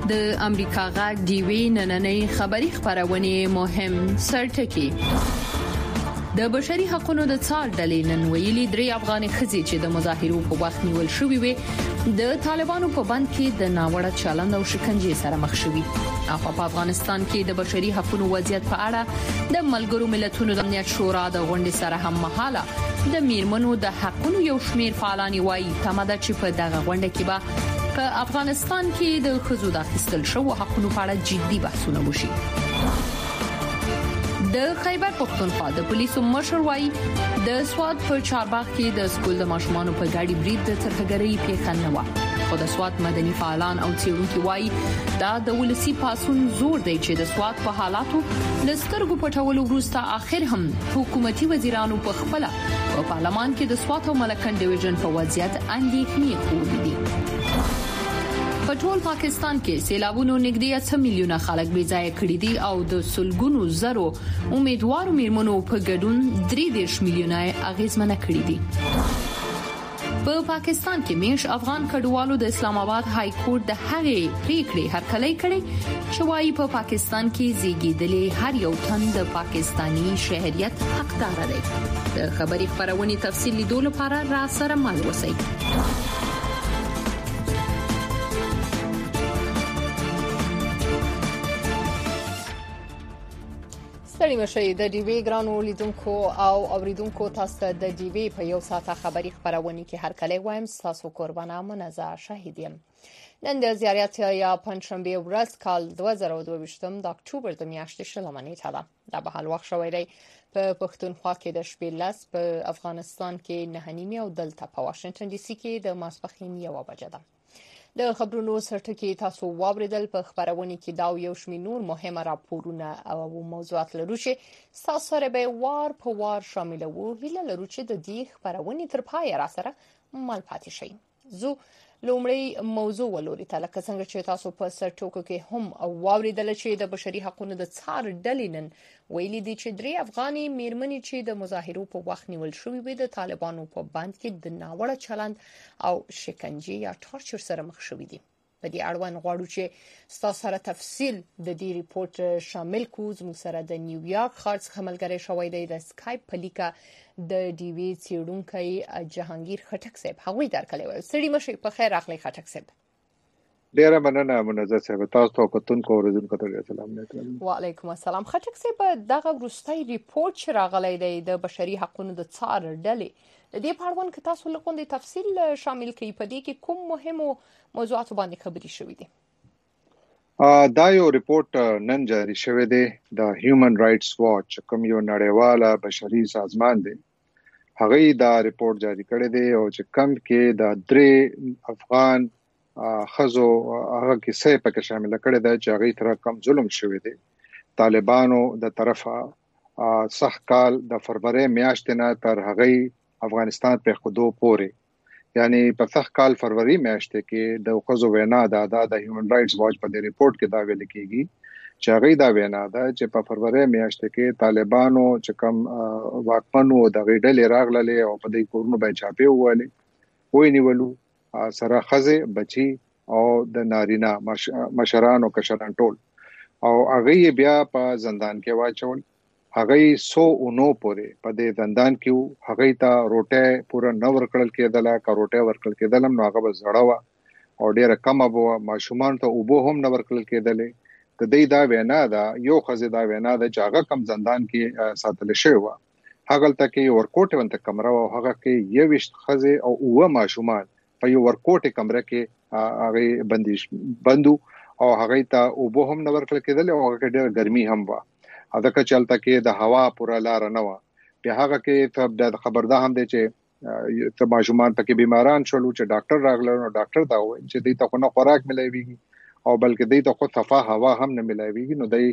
د امریکا غږ ډیوی نننۍ خبری خبرونه مهم سرټکی د بشري حقوقو د څار ډلې نن ویلي درې افغاني ښځې چې د مظاهرو په وخت نیول شوې وي د طالبانو په بند کې د ناوړه چلند او شکنجې سره مخ شوي. په افغانستان کې د بشري حقوقو وضعیت په اړه د ملګرو ملتونو د امنیت شورا د غونډې سره هم مهاله د میرمنو د حقوقو یو شمېر فعالان وایي تماده چې په دغه غونډه کې به په افغانستان کې د ښځو د اخیستل شوو حقوقو په اړه جدي بحثونه وشي. د خیبر پښتونخوا د پولیسو مشر وایي د سواد په چارباغ کې د سکول د ماشومانو په ګاډي برید د ترهګرۍ پیښه نه و. خو د سواد مدني فعالان او څېړونکو وایي دا د ولسی پاسون زور دی چې د سواد په حالاتو لسترګو پټولو وروسته اخر هم حکومتي وزیرانو په خپل په پارلمان کې د سواد او ملکن ډیویژن په وضعیت اندېښنې خوړلې دي. په ټول پاکستان کې سیلابونو نږدې 8 میلیونه خلک بې ځای کړي دي او د سلګونو زرو امیدوارو میرمنو په ګډون 3 میلیونه اغیزمنه کړي دي. په پاکستان کې میش افغان کډوالو د اسلام آباد های کورټ د هغې پریکړې هرکلی کړي چې وايي په پاکستان کې زیږیدلې هر یو تن د پاکستانی شهریت حقدار دی. د خبري خبرونه تفصیل لیدو لپاره را سره مل وسی. ستړي مشي د ډیوی ګرانو لیدونکو او اوریدونکو تاسو د ډیوی په یو ساعته خبري خبرونه کې هر کله وایم تاسو قربانه منزه شاهدیم. نن د زیارت یا پنځشنبه ورځ کال 2022 د اکتوبر د میاشتې شلمه نیټه ده. د بهال وخت شوی دی په پښتونخوا کې د شپې لس په افغانستان کې 9:30 او دلته په واشنگټن ډي سي کې د ماسپښین 1 بجه ده. د خبرونو سرټکی تاسو واوریدل په خبرونه کې دا یو شمېر نور مهمه راپورونه او موضوعات لرو چې تاسو سره به وار په وار شاملوو. هیله لرو چې د دې خبرونه تر پای را سره مل پاتې شي. زه لومړی موضوع ولوري ته لکه څنګه چې تاسو په سرټوکو کې هم واوریدل چې د بشري حقوقو د څار ډلې نن ویلي دي چې درې افغاني میرمنې چې د مظاهرو په وخت نیول شوې وي د طالبانو په بند کې د ناوړه چلند او شکنجې یا ټارچر سره مخ شوې دي. په دې اړوند غواړو چې تاسو سره تفصیل د دې ریپورت شامل کوو. زموږ سره د نیویارک ښار څخه ملګری شوی دی د سکایپ په لیکه د ډیوی څېړونکی جهانگیر خټک صاحب. هغوی درکلي وي. سړي مشي په خیر راغلی خټک صاحب. ډیره مننه منزه صاحب. تاسو ته کوتونکو ورزونکو ته سلام علیکم. وعلیکم السلام. خټک صاحب دغه وروستي ریپورت چې راغلی دی د بشري حقوقو د څار ډلې د دې په اړه که تاسو لغوندې تفصیل شامل کړئ په دې کې کوم مهمو موضوعات باندې خبرې شوې دي؟ دا یو ریپورت نن جاری شوی دی د هیومن رائټس واچ کوم یو نړیواله بشري سازمان دی. هغه دا ریپورت جاری کړی دی او چې کم کې د درې افغان خزو هغه کې څه پکې شامل کړی دی چې هغه تر کم ظلم شوی دی طالبانو د طرفه سخت کال د فروری میاشتې نه تر هغه افغانستان په خودو پورې یعنی په سخت کال فروری میاشتې کې د خزو وینا د هیومن رائټس واچ په دې ریپورت کې دا ویل کېږي چې هغه دا وینا ده چې په فروری میاشتې کې طالبانو چې کم واکمنو د غېډلې راغللې او په دې کورونو باندې چاپی ووالي وې نیولو سره خزه بچي او د نارینه مشران او کشران ټول او هغه بیا په زندان کې واچول. هغه 109 پورې په دې زندان کې هغه ته روټه پورا نو ورکړل کېدل کا روټه ورکړل کېدل نو هغه زړاوه او ډیره کم ابو ماشومان ته اوبو هم نو ورکړل کېدل. د دې دا وینا ده یو خزه دا وینا ده چې هغه کم زندان کې ساتل شوی و. هغه تل کې ورکوټ ونته کمره او هغه کې 21 خزه او ماشومان په یو ورکوټ کمره کې هغه بندو او هغه ته اوبو هم نو ورکړل کېدل او هغه ډیره ګرمي هم و. اته که چلته کې د هوا پورا لار نه و. په هغه کې د خبردار هم دي چې ته ماشومان پکې بیماران شول چې ډاکټر راغله نو ډاکټر دا وایي چې دوی ته خو نه خوراک ملایويږي او بلکې دوی ته خو صفه هوا هم نه ملایويږي نو دوی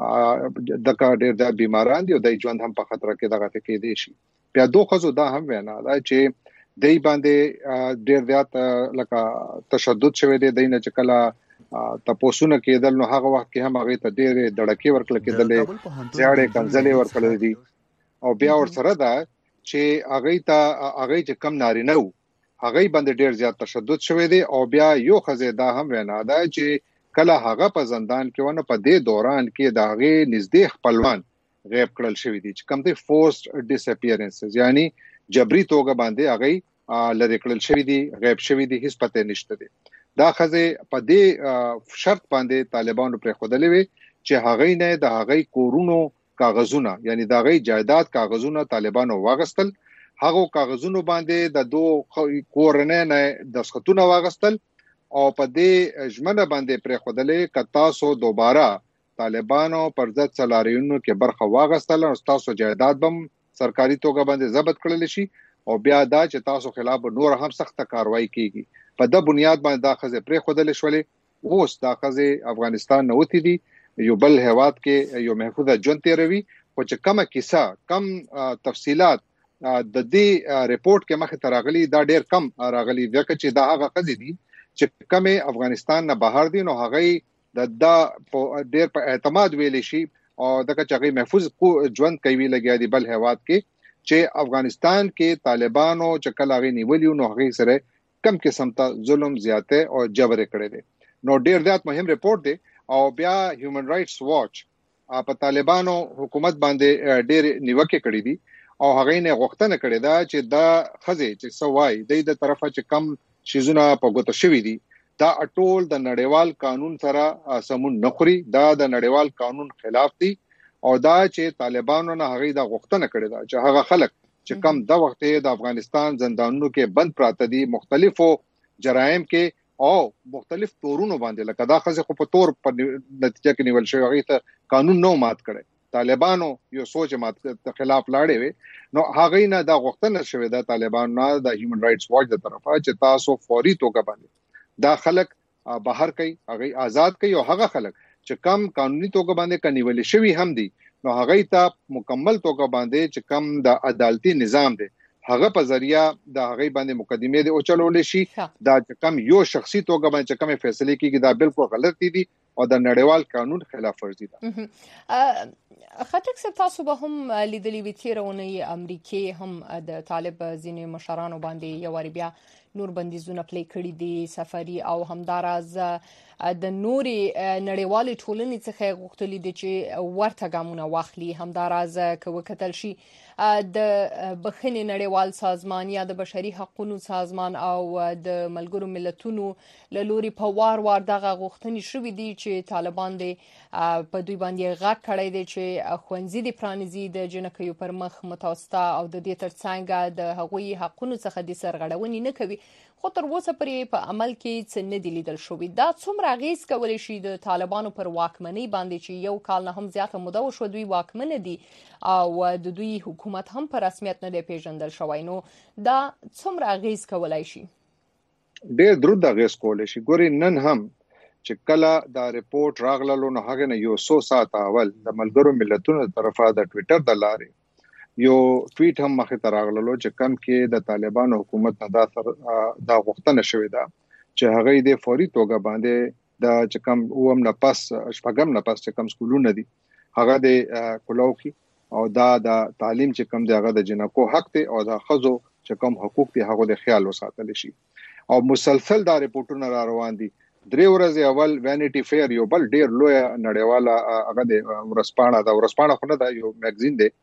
د کا ډېر د بیماران دي او دوی ژوند هم په خطر کې دغه کې دي شي. بیا دوه خزو دا هم وینا ده چې دوی باندې ډېر زیات لکه تشدد شوی دی دینه چې کله تاسو نه کېدل نو هغه وخت کې هم هغه ته ډېر دړکې ورکړل کېدل زیاړې کنځلې ورکړل دي او بیا ور سره دا چې هغه چې کم نارینه وو هغه باندې ډېر زیات تشدد شوی دی او بیا یو خزه دا هم وینا ده چې کله هغه په زندان کې ونه په دې دوران کې د هغه نږدې خپلوان غیب کړل شوی دي چې کوم دي فورسډ ډیساپیرنسز یعنی جبري توګه باندې هغه لری کړل شوی دي غیب شوی دي هیڅ پته نشته دي دا خزه په دې شرط باندې طالبانو پر خودلې وي چې هغه نه د هغه کورونو کاغذونه یعنی د هغه جایداد کاغذونه طالبانو واغستل هغه کاغذونو باندې د دوه کورنۍ نه د سختونه واغستل او په دې ژمنه باندې پر خودلې کتا سو دوباره طالبانو پر ضد سلاریونو کې برخه واغستل او تاسو جایداد بم سرکاري توګه باندې ضبط کړل شي او بیا دا چې تاسو خلاف نور هم سخت کاروایی کیږي په د بنیاد باندې دا خزه پر خودل شولې اوس دا خزه افغانستان نه وتی دي یو بل هواد کې یو محفوظه ژوند تیروي خو چې کومه کیسه کم تفصيلات د دې ریپورت کې مخه تراغلي دا ډیر کم راغلي ځکه چې دا هغه قضیه دي چې کومه افغانستان نه بهر دي نو هغه د ډیر په اعتماد ویل شي او دغه چې هغه محفوظ ژوند کوي لګیا دي بل هواد کې چې افغانستان کې طالبانو چې کله غي نیولیو نو هغه سره کم قسم ته ظلم زیاته او جبر کړي دي نو ډیر ذات مهم ریپورت دی او بیا هیومن رائټس واچ په طالبانو حکومت باندې ډیر نیوکه کړې دي او هغه نه غوښتنه کړې ده چې دا خزه چې سوای د طرفه چې کم شیزونه په ګوته شوی دي دا ټول د نړیوال قانون سره سمون نخوري دا د نړیوال قانون خلاف دي او دا چې طالبانو نه هغه دا غوښتنه کړې ده چې هغه خلک چې کم د وخت د افغانستان زندانونو کې بند پراته دي مختلفو جرایم کې او مختلف تورونو باندې لکه دا خزه خو په تور په نتیجه کې نیول شوی هغه ته قانون نو مات کړي طالبانو یو سوچ مات خلاف لاړې وي نو هغه نه دا غوښتنه شوی د طالبانو نه د هیومن رائټس واچ د طرفه چې تاسو فوري توګه باندې دا خلک بهر کوي هغه آزاد کوي او هغه خلک چې کم قانوني توګه باندې کنيول شوی هم دي نو هغه ته مکمل توګه باندې چې کم د عدالتي نظام دی هغه په ذریعہ د هغه باندې مقدمه دي او چلول شي دا کم یو شخصي توګه باندې کومه فیصله کیږي دا بالکل غلط دي او د نړیوال قانون خلاف ورزي ده خاطر څه تاسو به هم لیدلې وی تیرونه امریکای هم د طالب ځینې مشرانو باندې یو ور بیا نور بندیزونه پلي کړی دي سفاري او همداراز د نوري نړیوالې ټولنې څخه غوښتلې دي چې ورته ګامونه واخلي همداراز کوي کتل شي د بخښنې نړیوال سازمان یا د بشري حقوقو سازمان او د ملګرو ملتونو له لوري په وار دغه غوښتنې شوې دي چې طالبان دي په دوی باندې غږ کړی دی چې خوندزي دي پرانیزي د جنکیو پر مخ متوسطه او د دې ترڅنګ د هغوی حقوقو څخه د سرغړونې نه کوي خو تر اوسه پرې په عمل کې څه نه دي لیدل شوی دا څومره اغیز کولی شي د طالبانو پر واکمنۍ باندې چې یو کال نه هم زیاته موده وشو دوی واکمن دي او د دوی حکومت هم په رسمیت نه دی پیژندل شوی نو دا څومره اغیز کولای شي ډېر درود اغیز کولای شي ګوري نن هم چې کله دا ریپورت راغللو نو هغه نه یو 100 ساعت اول د ملګرو ملتونو طرفه د ټوئیټر د لارې یو ټویټ هم مخه تراغللو چې کم کې د طالبانو حکومت نه دا غوښتنه شوې ده چې هغه د فوري توګه باندې د چې کم اوم نه پاس شپږم نه پاس چې کم سکولونه دي هغه د کولو کې او دا د تعلیم چې کم دی هغه د جنکو حق دی او د خزو چې کم حقوق دي هغه د خیال وساتل شي او مسلسل دا ریپورتونه را روان دي درې ورځې اول وینټي فیر یو بل ډیر لوی نړیواله هغه د ورسپانه خو نه دا یو میگزین دی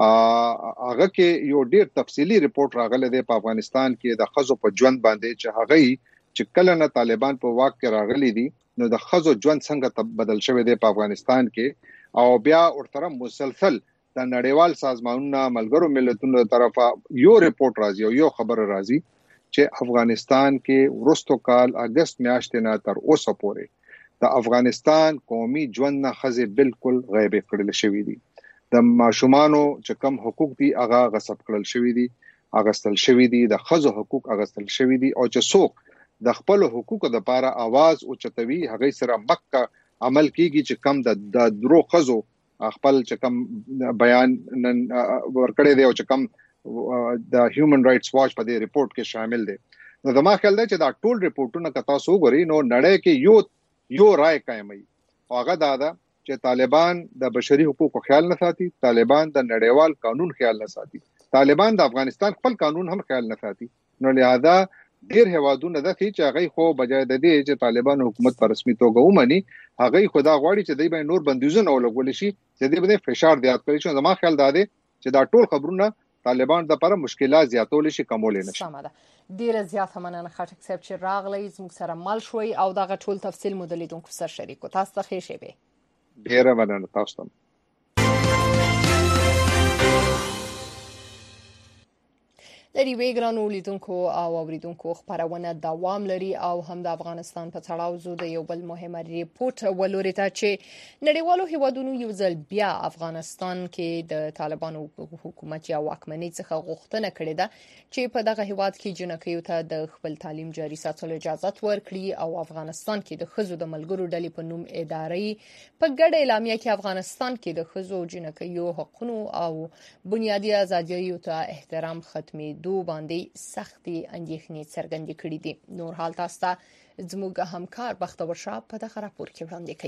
هغه کې یو ډیر تفصیلی ریپورت راغلی دی په افغانستان کې د خزو په ژوند باندې چې هغه چې کله نه طالبان په واک کې راغلي دي نو د خزو ژوند څنګه بدل شوی دی په افغانستان کې او بیا ورته مسلسل د نړیوال سازمانونو ملګرو ملتونو طرفه یو ریپورت راځي او یو خبر راځي چې افغانستان کې ورستو کال اگست میاشتې نه تر اوسه پورې د افغانستان قومي ژوند نه خزه بالکل غیب کړل شوی دي د ماشومانو چې کم حقوق دي هغه غصب کړل شوی دي اغستل شوی دي د خزو حقوق اغستل شوی دي او چې څوک د خپل حقوقو لپاره आवाज او چتوي هغه سره مکه عمل کیږي چې کم د درو خزو خپل چې کم بیان ورکړی دی او چې کم د هیومن رائټس واچ په دې ریپورت کې شامل دي نو د ما خیال دی چې دا ټول ریپورتونه کتا سو غري نو نړۍ کې یو رائے قائمي او هغه دا چې طالبان د بشري حقوقو خیال نه ساتي طالبان د نړیوال قانون خیال نه ساتي طالبان د افغانستان خپل قانون هم خیال نه ساتي نو لہذا ډیر هوادونه د چې هغه خو بجای د دې چې طالبان حکومت پر رسمي توګه ومني هغه خدا غواړي چې دوی به نور بندیزونه ولګول شي چې دوی به فشار زیات کړي شي. زما خیال دا دی چې دا ټول خبرونه طالبان د لپاره مشکلات زیاتول شي کمول نه شي. ډیره زیاته مننه خټک صاحب چې راغلی زموږ سره مل شوي او دغه ټول تفصیل مو د لیدونکو سره شریکو. تاسو ته ښه شی. ډیره مننه تاسو ته. د ریوې ګرانو لیدونکو او اوریدونکو خبرونه دوام لري او هم د افغانستان په تړاو زو د یو بل مهمه ریپورت ولوري ته چې نړیوالو هیوادونو یو ځل بیا افغانستان کې د طالبانو حکومت یا واکمنۍ څخه غوښتنه کړې ده چې په دغه هیواد کې جنکیو ته د خپل تعلیم جاري ساتلو اجازه ورکړي او افغانستان کې د خزو د ملګرو ډلې په نوم ادارې په ګډه اعلامیه کې افغانستان کې د خزو جنکیو حقوقو او بنیادي ازادیو ته احترام ختمي دو باندې سختي اندېښنې څرګندې کړې دي. نور حال تاسو ته زموږ همکار بختور شاه په دغه راپور کې وړاندې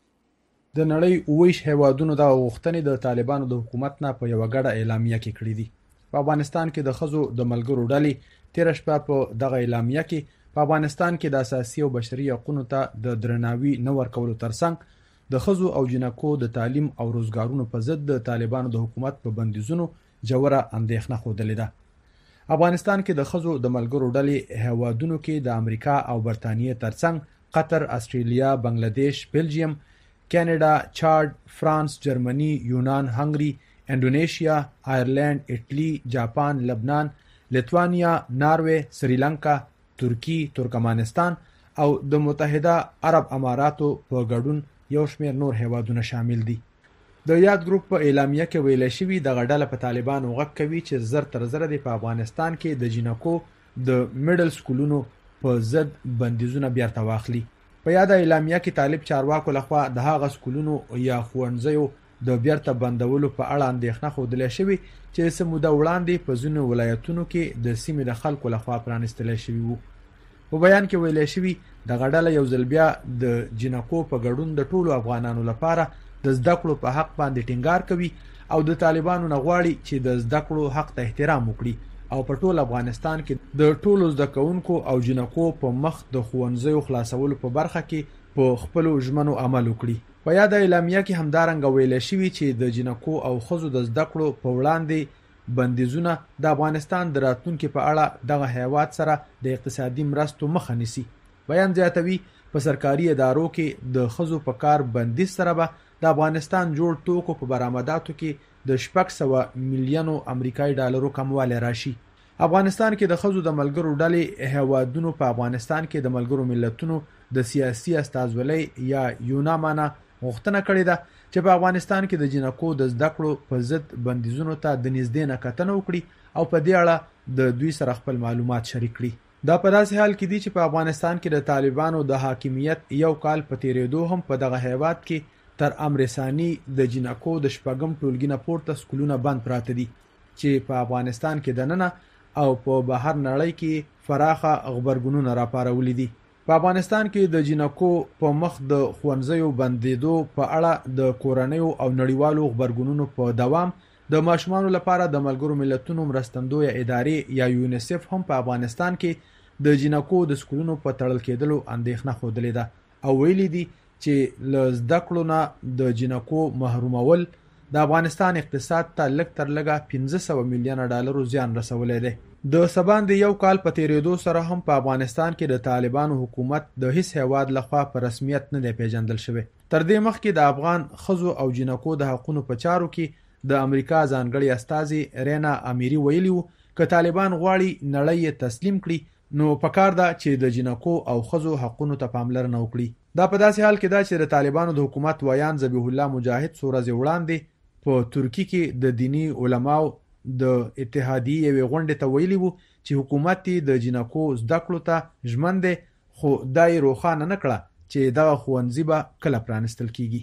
کوي. د نړۍ اویش هیوادونو د غوښتنې د طالبانو د حکومت نه په یو غړه اعلامیه کې کړې دي. په افغانستان کې د خزو د ملګرو ډلې 13 شپه په دغه اعلامیه کې په افغانستان کې د اساسي او بشري حقوقو ته د درناوي نه ورکولو ترڅنګ د خزو او جنکو د تعلیم او روزګارونو په ضد د طالبانو د حکومت په بندیزونو جوړه اندېښنه خوده ده. افغانستان کې د خزو د ملګرو ډلې هیوادونو کې د امریکا او برتانیې ترڅنګ قطر، استرالیا، بنگلاديش، بلجیم، کاناډا، چاد، فرانس، جرمني، یونان، هنګري، انډونیشیا، آیرلند، اټلی، جاپان، لبنان، لیتوانیا، ناروې، سریلانکا، ترکی، ترکمنستان او د متحده عرب اماراتو په ګډون یو شمېر نور هیوادونه شامل دي. د یاد ګروپ په اعلامیه کې ویل شوی د غډاله په طالبانو غږ کوي چې زر تر زر د افغانستان کې د جنکو د میډل سکولونو په ضد بندیزونه بیرته واخلي. په یاد اعلامیه کې طالب چارواکو لخوا د هغه سکولونو یا ښوونځیو د بیرته بندولو په اړه اندېښنه خوده شوی چې سموده وړاندې په ځینو ولایتونو کې د سیمې د خلکو لخوا پرانستل شوی وو. په بیان کې ویل شوی د غډاله یو ځل بیا د جنکو په ګډون د ټولو افغانانو لپاره د زده کړو په حق باندې ټینګار کوي او د طالبانو نه غواړي چې د زده کړو حق ته احترام وکړي او په ټول افغانستان کې د ټولو زده کوونکو او جنکو په مخ د ښوونځیو خلاصولو په برخه کې په خپل ژمنو عمل وکړي. په یاد اعلامیه کې همدارنګه ویل شوی چې د جنکو او خزو د زده کړو په وړاندې بندیزونه د افغانستان د راتلونکو په اړه دغه هیواد سره د اقتصادي مرستو مخه نیسي. بیان زیاتوي په سرکاري ادارو کې د خزو په کار بندیز سره به د افغانستان جوړ توکو په برآمداتو کې د 600 میلیونو امریکایي ډالرو کموالی راشي. افغانستان کې د خزو د ملګرو ډلې هیوادونو په افغانستان کې د ملګرو ملتونو د سیاسي استازولۍ یا یونامانه غوښتنه کړې ده چې په افغانستان کې د جنکو د زده کړو په ضد بندیزونو ته د نږدې نه کتنه وکړي او په دې اړه د دوی سره خپل معلومات شریک کړي. دا په داسې حال کې دي چې په افغانستان کې د طالبانو د حاکمیت یو کال په تیریدو هم په دغه هیواد کې تر امر ثانی د جنکو د شپږم ټولګي نه پورته سکولونه بند پراته دي چې په افغانستان کې دننه او په بهر نړۍ کې فراخه خبرګونونه راپارولي دي. په افغانستان کې د جنکو په مخ د ښوونځیو بندیدو په اړه د کورنیو او نړیوالو خبرګونونو په دوام د ماشومانو لپاره د ملګرو ملتونو مرستندویه ادارې یا یونیسف هم په افغانستان کې د جنکو د سکولونو په تړل کېدلو اندېښنه خوده ده او ویلي دي چې له زده کړو نه د جنکو محرومول د افغانستان اقتصاد ته لږ تر لږه 500 میلیونه ډالرو زیان رسولی دی. د سباند یو کال په تیریدو سره هم په افغانستان کې د طالبانو حکومت د هیڅ هیواد لخوا په رسمیت نه دی پیژندل شوی. تر دې مخکې د افغان خزو او جنکو د حقوقو په چارو کې د امریکا ځانګړي استازي رینا امیری ویلي وو چې طالبان غواړي نړۍ تسلیم کړي نو پکار ده چې د جنکو او خزو حقوقو ته پاملرنه وکړي. دا په داسې حال کې ده چې د طالبانو د حکومت ویان ذبیح الله مجاهد څو ورځې وړاندې په ترکی کې د دینی علماو د اتحادیې یوې غونډې ته ویلي وو چې حکومت د جنکو زده کړو ته ژمن دی خو دا یې روښانه نه کړه چې دغه ښوونځي به کله پرانستل کیږي.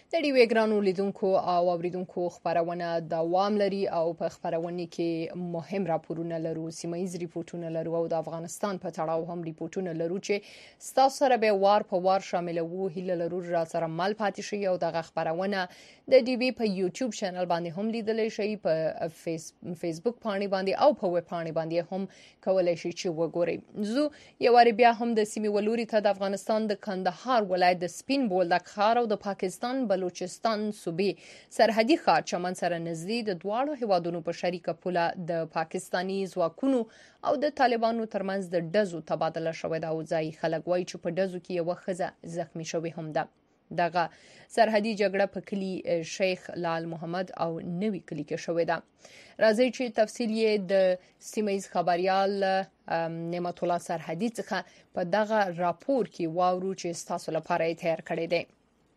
د ډیوې ګرانو لیدونکو او اوریدونکو خبرونه دوام لري او په خبرونه کې مهم راپورونه لرو، سیمایي ریپورتونه لرو او د افغانستان په تړاو هم ریپورتونه لرو چې ستاسو سره به وار په وار شاملوو. هیله لرو را سره مل پاتې شي او د خبرونه د ډیوې په یوټیوب چینل باندې هم لیدلی شي، په فیسبوک باندې او په ویب باندې باندې هم کولای شي چې وګورئ. زه یو بیا هم د سیمې ولوري ته د افغانستان د کندهار ولایت د سپین بولدک ښار او د پاکستان بلوچستان صوبې سرحدي ښار چمن سره نږدې د دواړو هیوادونو په شریکه پوله د پاکستاني ځواکونو او د طالبانو ترمنځ د ډزو تبادله شوې ده او ځای خلک وایي چې په ډزو کې یو ښځه زخمی شوې هم ده. دغه سرحدي جګړه په کلی شیخ لال محمد او نوی کلی کې شوې ده. راځي چې تفصیل یې د سیمایي خبريال نعمت الله سرحدي څخه په دغه راپور کې واورو چې تاسو لپاره یې تیار کړی دی.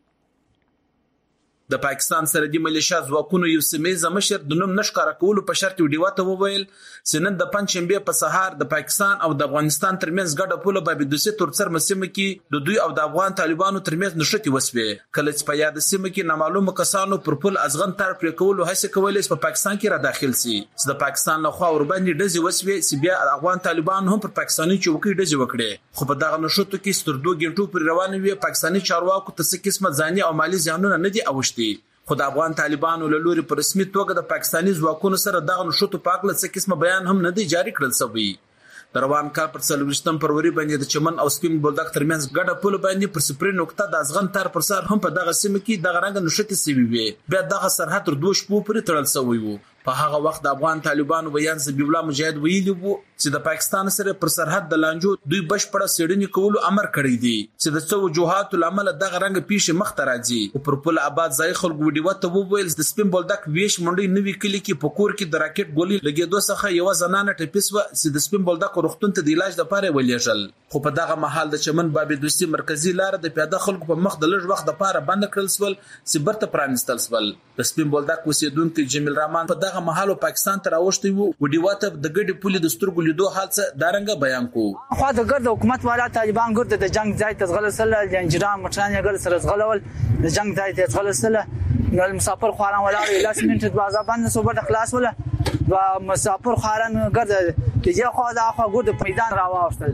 د پاکستان سرحدي ملیشیا ځواکونو یو سیمه مشر د نوم نشکاره کولو په شرط ویډیو ته وویل چې نن د پنځشنبه په سهار د پاکستان او د افغانستان ترمنځ ګډه پوله په بدوسه ترڅر مسیمه کې د دوی او د افغان طالبانو ترمنځ نشټي وسوي. کله چې په یاد سیمه کې نامعلومه کسانو پر پل ازغن تر پر کولو هڅه کولې چې په پاکستان کې را داخل سي. د پاکستان له خوا ور باندې ډزې وسوي چې بیا افغان طالبان هم پر پاکستاني چوکۍ ډزې وکړي. خو په دغه نشټو کې ستر 2 غنټو پر روان وي پاکستاني چارواکو ته څه قسمه ځاني او مالی زیانونه نه دي اوښتي. خو د افغان طالبانو له لوري په رسمي توګه د پاکستاني ځواکونو سره دغه نشټو په اړه څه قسمه بیان هم نه دی جاری کړل شوی. د روان کال پر 23 فروری باندې د چمن او سپین بولدک ترمنځ ګډه پوله باندې پر سپری نقطه د ازغن تر پر سر هم په دغه سیمه کې دغه رنګ نشټي سوي وي. بیا دغه سرحد تر 2 شپو پورې تړل شوی وو. په هغه وخت د افغان طالبانو بیان زبیب الله مجاهد ویلي وو چې د پاکستان سره پر سرحد د لانجو دوی بشپړه سړنی کولو امر کړی دی چې د څو وجوهات لامل دغه رنګ پیښه مخ ته راځي. او پر پل آباد ځای خلکو ویډیو ته وویل د سپین بولدک ویش منډي نوی کلی کې په کور کې د راکټ ګولې لګېدو څخه یو زنانه ټپیس و چې د سپین بولدک روغتون ته د علاج لپاره ولېږل. خو په دغه محل د چمن بابي دوستي مرکزی لار د پیاده خلکو په مخ د لږ وخت لپاره بند کړل سول چې برته پرانستل سول. د سپین بولدک اوسیدونکو جمیل رحمان په دغه محل پاکستان تر اوښتي وو وډیو ته د ګډي پولې د سترګو لیدو حال څه دارنګ بیان کو. خو د ګرد حکومت والا طالبان ګرد د جنگ ځای ته ځغل سره د انجرام مټران یې ګر سره ځغلول د جنگ ځای ته ځغل سره نو مسافر خواران ولاړ لاس منټ دروازه باندې صوبه خلاص ولا و مسافر خواران ګرد چې خو دا خو ګرد میدان راوښتل.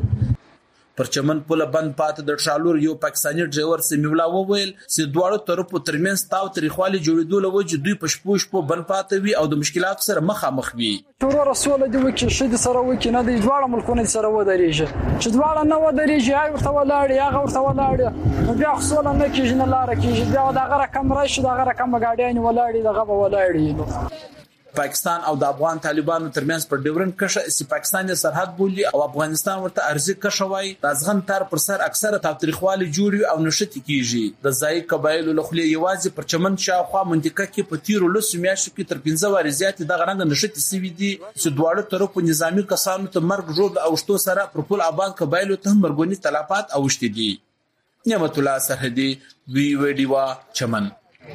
پر چمن پوله بند پات د ټرالور یو پاکستاني ډرایور سمیع الله وویل چې دواړو طرفو ترمنځ تاو تاریخوالي جوړېدو لوجه دوی په شپو بند پات وي او د مشکلات سره مخامخ وي. تور رسول دی وکي شید سره وکي نه د دواړو ملکونو سره ودرېږي چې دواړه نه ودرېږي هغه ورته ولاړ هغه ورته ولاړ بیا خصوصا نه کیږي نه لار کیږي بیا دا غره کم راشي دا غره کم گاډیان ولاړ دغه ولاړ. پاکستان او د افغان طالبانو ترمنځ پر ډیورن کشه چې پاکستان سرحد بولي او افغانستان ورته ارزي کشه وای د ازغن تر پر سر اکثره تاریخوالي جوړي او نشټي کیږي. د ځای قبایل له خلې یوازې پر چمن شاوخوا منطقه کې په تیرو لسو میاشتو کې تر 15 واري زیات د غرنګ نشټي سوي دي چې دواړو طرفو نظامی کسانو ته مرګ جوړ او شتو سره پر پل آباد قبایل ته مرګونی تلافات اوشتي دي. نعمت الله سرحدي وی ویډیو چمن.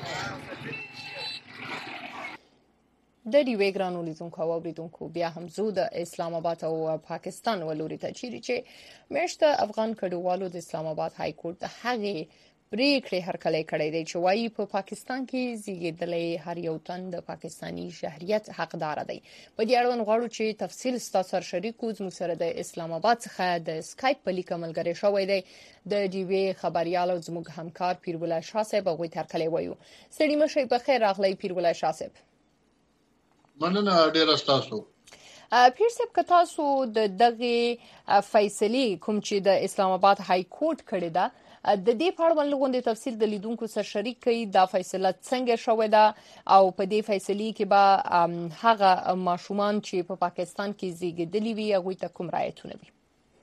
د ډیوې ګرانو لیدونکو او اوریدونکو بیا هم زو د اسلام آباد او پاکستان ولوري ته چې مشته افغان کډوالو د اسلام آباد های کورټ د هغې پریکړې هرکلی کړی دی چې وایي په پاکستان کې زیږیدلی هر یو تن د پاکستاني شهریت حقدار دی. په دې اړه غواړو چې تفصیل ستاسو سره شریکو. زموږ سره د اسلام آباد څخه د اسکایپ په لیکه ملګری شوی دی د ډیوې خبريال او زموږ همکار پیرولای شاه صاحب. هغوی ته هرکلی وایو. سړي مشي په خیر راغلی پیرولای شاه صاحب. مننه ډیره ستاسو. پیر صاحب که تاسو د دغه فیصلې کوم چې د اسلام آباد های کورټ کړی ده د دې په اړه لږ تفصیل د لیدونکو سره شریک کړئ. دا فیصله څنګه شوې ده او په دې فیصلې کې به هغه ماشومان چې په پاکستان کې زیږیدلي وي هغوی ته کوم رعایتونه وي؟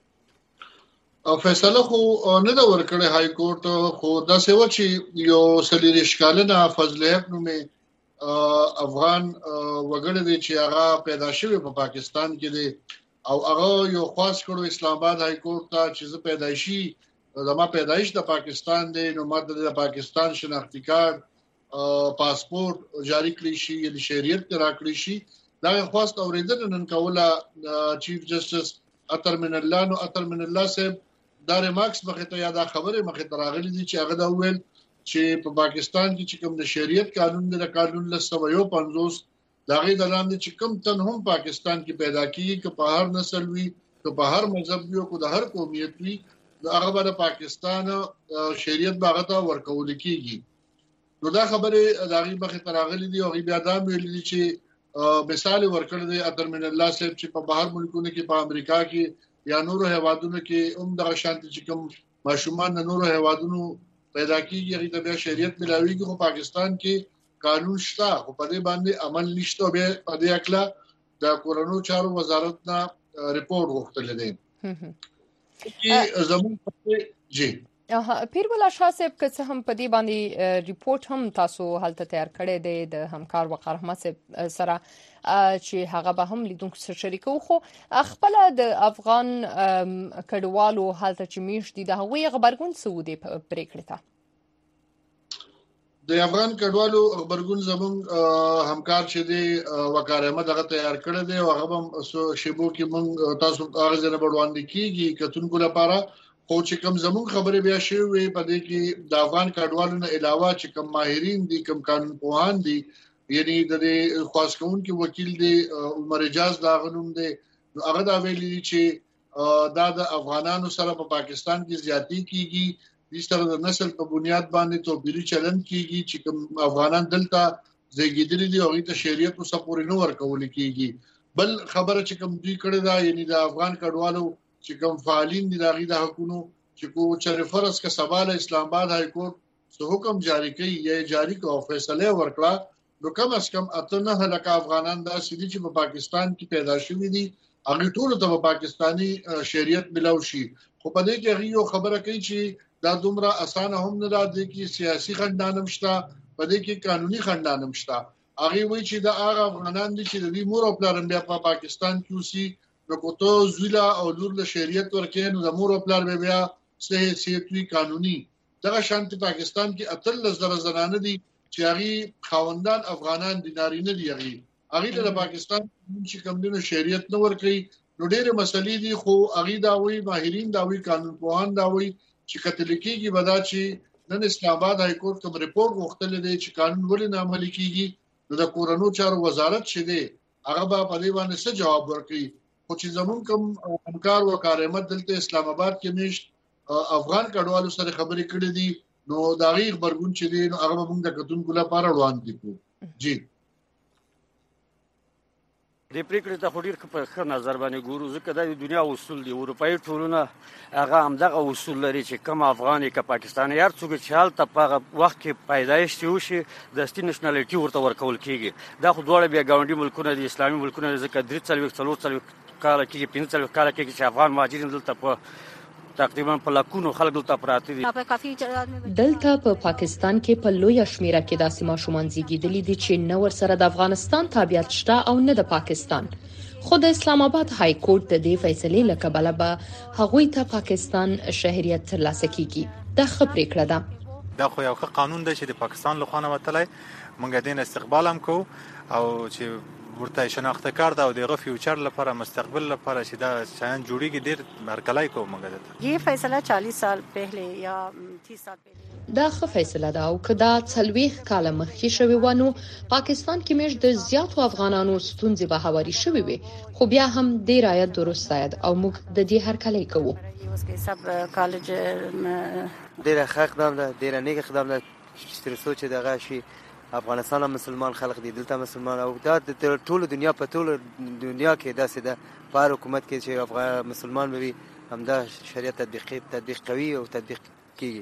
فیصله خو نه دا ورکړی های کورټ خو دا سیوا چې یو سلیریش کالنه فضل حق نومي افغان وګړي دي چې هغه پیدا شوی په پاکستان کې دي او هغه یو خاص کړو اسلام آباد های کورټ ته چې زه پیدایشي زما پیدایش د پاکستان دی نو ماته د پاکستان شناختی کارت پاسپورت جاری کړی شي یا شهریت راکړی شي. دا خواست اوریدل نن کوله چیف جسټس اطهر من الله صاحب دا ریمارکس مخه ته یاد خبره مخه تراغلی دي چې هغه دا ویل چې په پاکستان کې چې کوم د شریعت قانون د قانون 1950 داغه د لاندې چې کوم تن هم پاکستان کې پیدا کیږي که په هر نسل وي که په هر مذهب وي او د هر قومیت وي هغه به د پاکستان شریعت باغ ته ورکول کیږي. نو دا خبره داغي مخه تراغلي دي او بیا دا ویل دي چې مثال ورکړل دي ادرمن الله صاحب چې په بهر ملکونو کې په امریکا کې یا نورو هیوادونو کې هم د شانتي چې کوم ماشومان نورو هیوادونو پیدا کیږي هغه د بیا شریعت ملاويږي خو پاکستان کې قانون شته خو په دې باندې عمل نشته به په دې اکلا د کورونو چارو وزارت نه ریپورت غوښتل دي چې زموږ په جی پیربل شاسب که څه هم په دې باندې ریپورت هم تاسو حالت تیار کړی دی د همکار وقار احمد سره چې هغه به هم لیدونکو سره شریکو خو خپل د افغان کډوالو حالت چې میش دي د هغوی خبرګون سعودي پریکړه تا د افغان کډوالو خبرګون زموږ همکار چې دی وقار احمد هغه تیار کړی دی او هغه هم شیبو کې موږ تاسو هغه ځنه بډوان کیږي کتونکو لپاره خو چې کوم زموږ خبرې بیا شوی په دې کې د افغان کډوالو نه علاوه چې کوم ماهرین دي کوم قانون پوهان دي یعنی د خاصکون کې وکیل دی عمر اجاز دا غنوم دی هغه دا ویلي چې دا د افغانانو سره په پاکستان کې زیاتی کیږي د سره د نسل په بنیاد باندې توپیری چلن کیږي چې کوم افغانان دلته زیږیدلي دي او ته شریعت او سپورې نو ورکول کیږي. بل خبره چې کوم دوی کړی دا یعنی د افغان کډوالو چې کوم فعالین دي دغه د حکومت چې کو چې فرض کا سوال اسلام آباد های کورټ سو حکم جاری کړي یا جاری کو فیصله ورکړه نو کم از کم اتنه لک افغانان دا سړي چې په پاکستان کې پیدا شوي دي هغه ټول ته پاکستانی شریعت ملاو شي خو په دې کې یو خبره کوي چې دا دومره اسانه هم نه راځي چې سیاسي خندانم شته په دې کې قانوني خندانم شته هغه وایي چې دا هغه افغانان دي چې د دې مور او پلار بیا په پاکستان کې اوسي نو کوته زویلا او لور د شریعت ورکې نو د مور او پلار بیا صحیح سیاسي قانوني دغه شانتي پاکستان کې اتل زره زنانه دي چې هغه خاوندان افغانان دي نارینه دي هغه د پاکستان چې کوم دینو شریعت نو ورکې نو ډېر مسلې دي خو هغه دا وایي ماهرین دا وایي قانون پوهان دا وایي چې کتلیکيږي ودا چې نن اسلام آباد های کورټ کوم ریپورت غوښتل دي چې قانون ولې نه عملي کیږي نو د کورونو چارو وزارت شه دي هغه په دې باندې څه جواب ورکړي خو چې زمون کوم همکار وقار احمد دلته اسلام آباد کې میشت افغان کډوالو سره خبرې کړې دي نو دا غي خبرګون چې دي نو هغه موږ د کتونکو لپاره روان دي جی د پریکړې ته خوري په ښه نظر باندې ګورو ځکه د دنیا اصول دي اروپאי ټولونه هغه همدغه اصول لري چې کوم افغاني که پاکستاني هر څوک چې حالت په وخت کې پیدایش شي د سټي نېشنلټي ورته ورکول کیږي دا خو دوه بیا ګاونډي ملکونه دي اسلامي ملکونه ځکه 3 کال کې 15 کال کې چې افغان مهاجرین دلته په تقریبا په لکونو خلک دلته پراته دي دلته په پاکستان کې په لوی شمیره کې داسې ماشومان زیږیدلي دي چې نه ور سره د افغانستان تابعیت شته او نه د پاکستان خو د اسلام آباد های کورټ د دې فیصلې لکبله به هغوی ته پاکستان شهریت ترلاسه کیږي دا ښه پریکړه ده دا خو یو قانون دی چې د پاکستان له خوا وتلی موږ دین استقبال هم کو او چې ورته شناخته کار دا او دغه فیوچر لپاره مستقبل لپاره چې دا شان جوړیږي ډیر مرکلای کو موږ ته یہ فیصله 40 سال پہلے یا 30 سال پہلے دا ښه فیصله ده او کدا 40 کال مخکې شوی ونه پاکستان کې مش د زیاتو افغانانو ستونزې به هواري شوی وي خو بیا هم د رایت درست ساید او موږ د دې هر کله کوو उसके सब کالج ډیر ښه خدام ده ډیر نیک خدام ده چې سوچ دغه شي افغانستان مسلمان خلق دي دلته مسلمان او دا د ټول دنیا په ټول دنیا کې داسې ده په حکومت کې چې افغان مسلمان وي همدا شریعت تطبیق کوي او تطبیق کیږي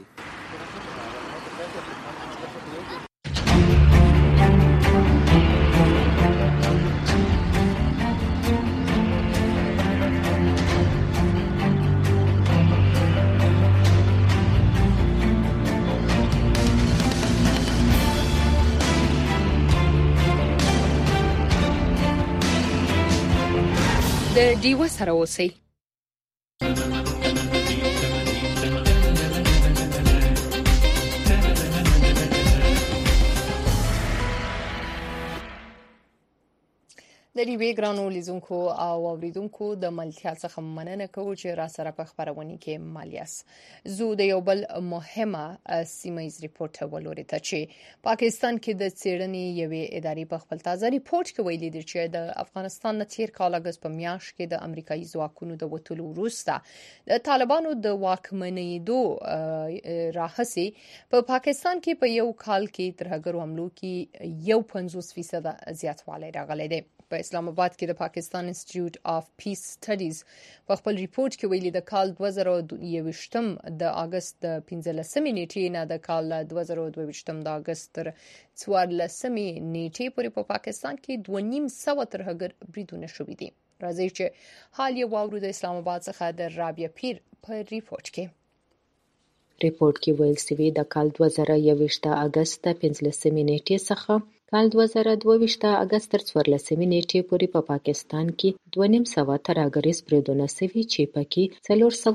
د ډیو سره اوسئ د دې ګرانو لیدونکو او اوریدونکو د ملتیا څخه مننه کوم چې را سره په خبرونه کې مالیاس زو د یو بل مهمه سیمایز ریپورت ولوري ته چې پاکستان کې د څېړنې یوې ادارې په خپل تازه ریپورت کې ویلي دي چې د افغانستان نه تیر کال اگست په میاشت کې د امریکایي ځواکونو د وټولو وروسته د طالبانو د واکمنېدو راهسي په پاکستان کې په یو کال کې ترهګرو حملو کې 50% زیاتوالی راغلی دی. په اسلام آباد کې د پاکستان انسټیټیوټ اف پیس سټډیز په خپل ریپورت کې ویلي د کال 2021 د اگست د 15 نیټې نه د کال 2022 د اگست تر 14 نیټې پورې په پاکستان کې 2.5 ترهګر بریدونه شوي دي. راځي چې حال یې واورو د اسلام آباد څخه د رابعه پیر په ریپورت کې. ریپورت کې ویل شوی د کال 2021 اگست 15 نیټې څخه کال 2022 اگست تر 14 نیټې پورې په پاکستان کې 2.5 ترهګریز بریدونه شوي چې پکې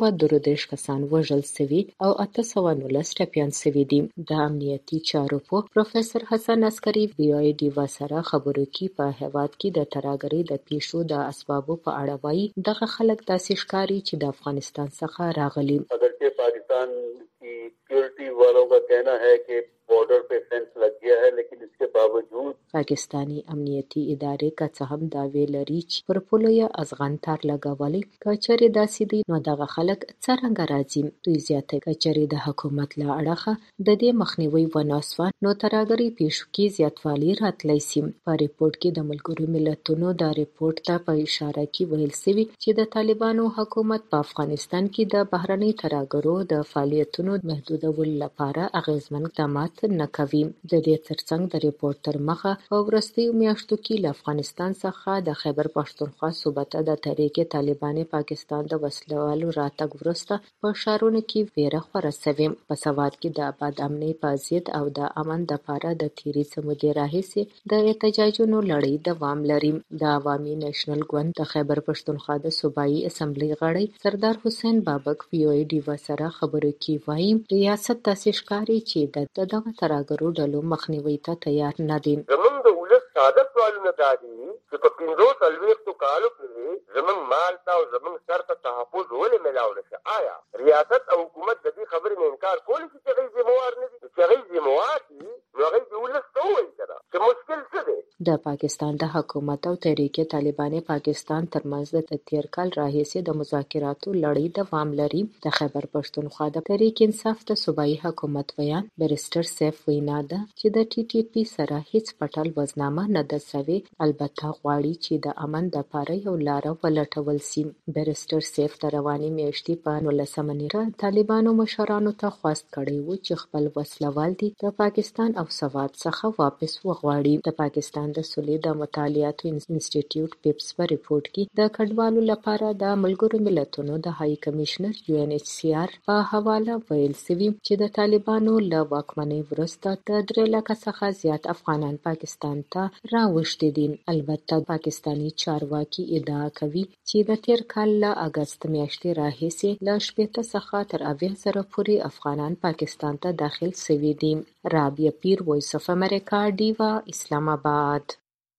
432 کسان وژل شوي او 819 ټپیان شوي دي. د امنیتي چارو په پروفیسور حسن عسکري وی ډیوا سره خبرو کې په هیواد کې د ترهګرۍ د پیښو د اسبابو په اړه وایي دغه خلک داسې ښکاري چې د افغانستان څخه راغلي. اگر چې پاکستان की सिक्योरिटी वालों का कहना है कि बॉर्डर पे फेंस लग गया है लेकिन इसके बावजूद پاکستانی امنیتي ادارې که څه هم دعوی لري چې پر پولو یې ازغن تار لګولي که چېرې داسې دي نو دغه خلک څرنګه راځي. دوی زیاته که چېرې د حکومت له اړخه د دې مخنیوي ونه سوه نو ترهګرۍ پیښو کې زیاتوالی راتلی سي. په ریپورت کې د ملګرو ملتونو د ریپورت ته په اشاره کې ویل شوي چې د طالبانو حکومت په افغانستان کې د بهرنۍ ترهګرو د فعالیتونو محدودولو لپاره اغیزمن اقدامات نه کوي. د دې ترڅنګ د ریپورت تر مخه په وروستیو میاشتو کې له افغانستان څخه د خیبر پښتونخوا صوبته د تحریک طالبان پاکستان د وسلوالو راتګ وروسته په ښارونو کې ویره خوره شوې. په سواد کې د آباد امنۍ په ضد او د امن دپاره د تیرې څه مودې راهیسې د احتجاجونو لړۍ دوام لري. د عوامي نیشنل ګوند د خیبر پښتونخوا د صوبایي اسمبلۍ غړی سردار حسین بابک وی ډیوا سره خبرو کې وایي ریاست داسې ښکاري چې د دغه ترهګرو ډلو مخنیوي ته تیار نه دي. زمونږ د ولس ساده سوالونه دا دي چې په 45 کالو کې زمونږ مال ته او زمونږ سر ته تحفظ ولې میلاو نه شي؟ آیا ریاست او حکومت د دې خبرې نه انکار کولی شي چې هغوی ذمهوار نه دي؟ چې هغوی ذمهوار دي نو هغوی د ولس ته ووایي که نه چې مشکل څه دی. د پاکستان د حکومت او تحریک طالبان پاکستان ترمنځ د تیر کال راهیسې د مذاکراتو لړۍ دوام لري. د خیبر پښتونخوا د تحریک انصاف د صوبایي حکومت ویان بیرسټر سیف وینا ده چې د ټي ټي پی سره هیڅ پټل وزنامه نه ده سوې، البته غواړي چې د امن دپاره یو لاره ولټول سي. بیرسټر سیف د روانې میاشتې په 19 نیټه طالبانو مشرانو ته خواست کړی و چې خپل وسلوال دي د پاکستان او سواد څخه واپس وغواړي. د پاکستان د سولې د مطالعاتو انسټیټیوټ پیپس په ریپورت کې د کډوالو لپاره د ملګرو ملتونو د هاي کمشنر UNHCR په حواله ویل شوي چې د طالبانو له واکمنۍ وروسته د 3 لکه څخه زیات افغانان پاکستان ته راوښتي دي. البته پاکستانی چارواکي ادعا کوي چې د تیر کال له اگست میاشتې راهیسې له 80 څخه تر 90 زره پورې افغانان پاکستان ته داخل شوي دي. رابعه پیر، وایس اف امریکا، ډیوا، اسلام آباد.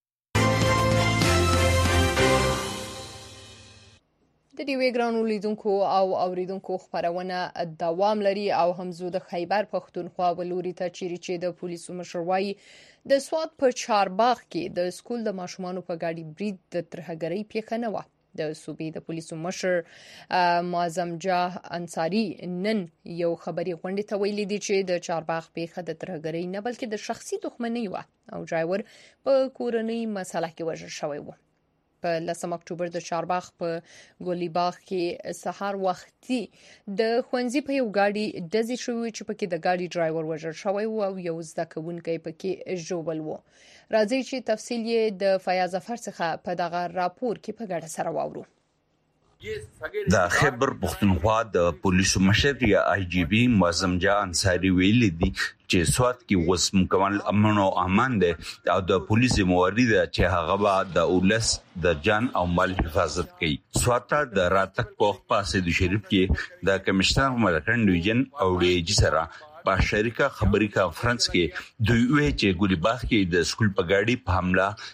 د ډیوې ګرانو لیدونکو او اوریدونکو خبرونه دوام لري او همزو د خیبر پښتونخوا ولوري ته چې د پولیسو مشروعي د سواد په چارباغ کې د سکول د ماشومانو په گاډي برید د ترهګرۍ پیښه نه و. د صوبې د پولیسو مشر معظم جاه انصاری نن یو خبري غونډه ته ویلي دي چې د چارباغ پیښه د ترهګرۍ نه بلکې د شخصي دښمنۍ و او ډرایور په کورنۍ مسله کې وژل شوی و. په 10 اکتوبر د چارباغ په ګولیباغ کې سهار وختي د ښوونځي په یو گاډي ډزې شوې چې پکې د گاډي ډرایور وژل شوی و او یو زده کوونکی پکې ژوبل و. راځي چې تفصیل یې د فیاض ظفر څخه په دغه راپور کې په ګډه سره واورو. د خیبر پښتونخوا د پولیسو مشر یا آی جی بي معظم جاه انصاری ویلي دي چې سواد کې وس مکمل امن او امان ده او د پولیس موارد چې هغه د اولس د جان او مال حفاظت کوي. سواد ته د راتک په پاسه د شریف کې د کمشنر ملکن ډیویژن او ډي جی سره په شریکه خبري کانفرنس کې دوی وی چې ګولیباغ کې د سکول په گاډي په حمله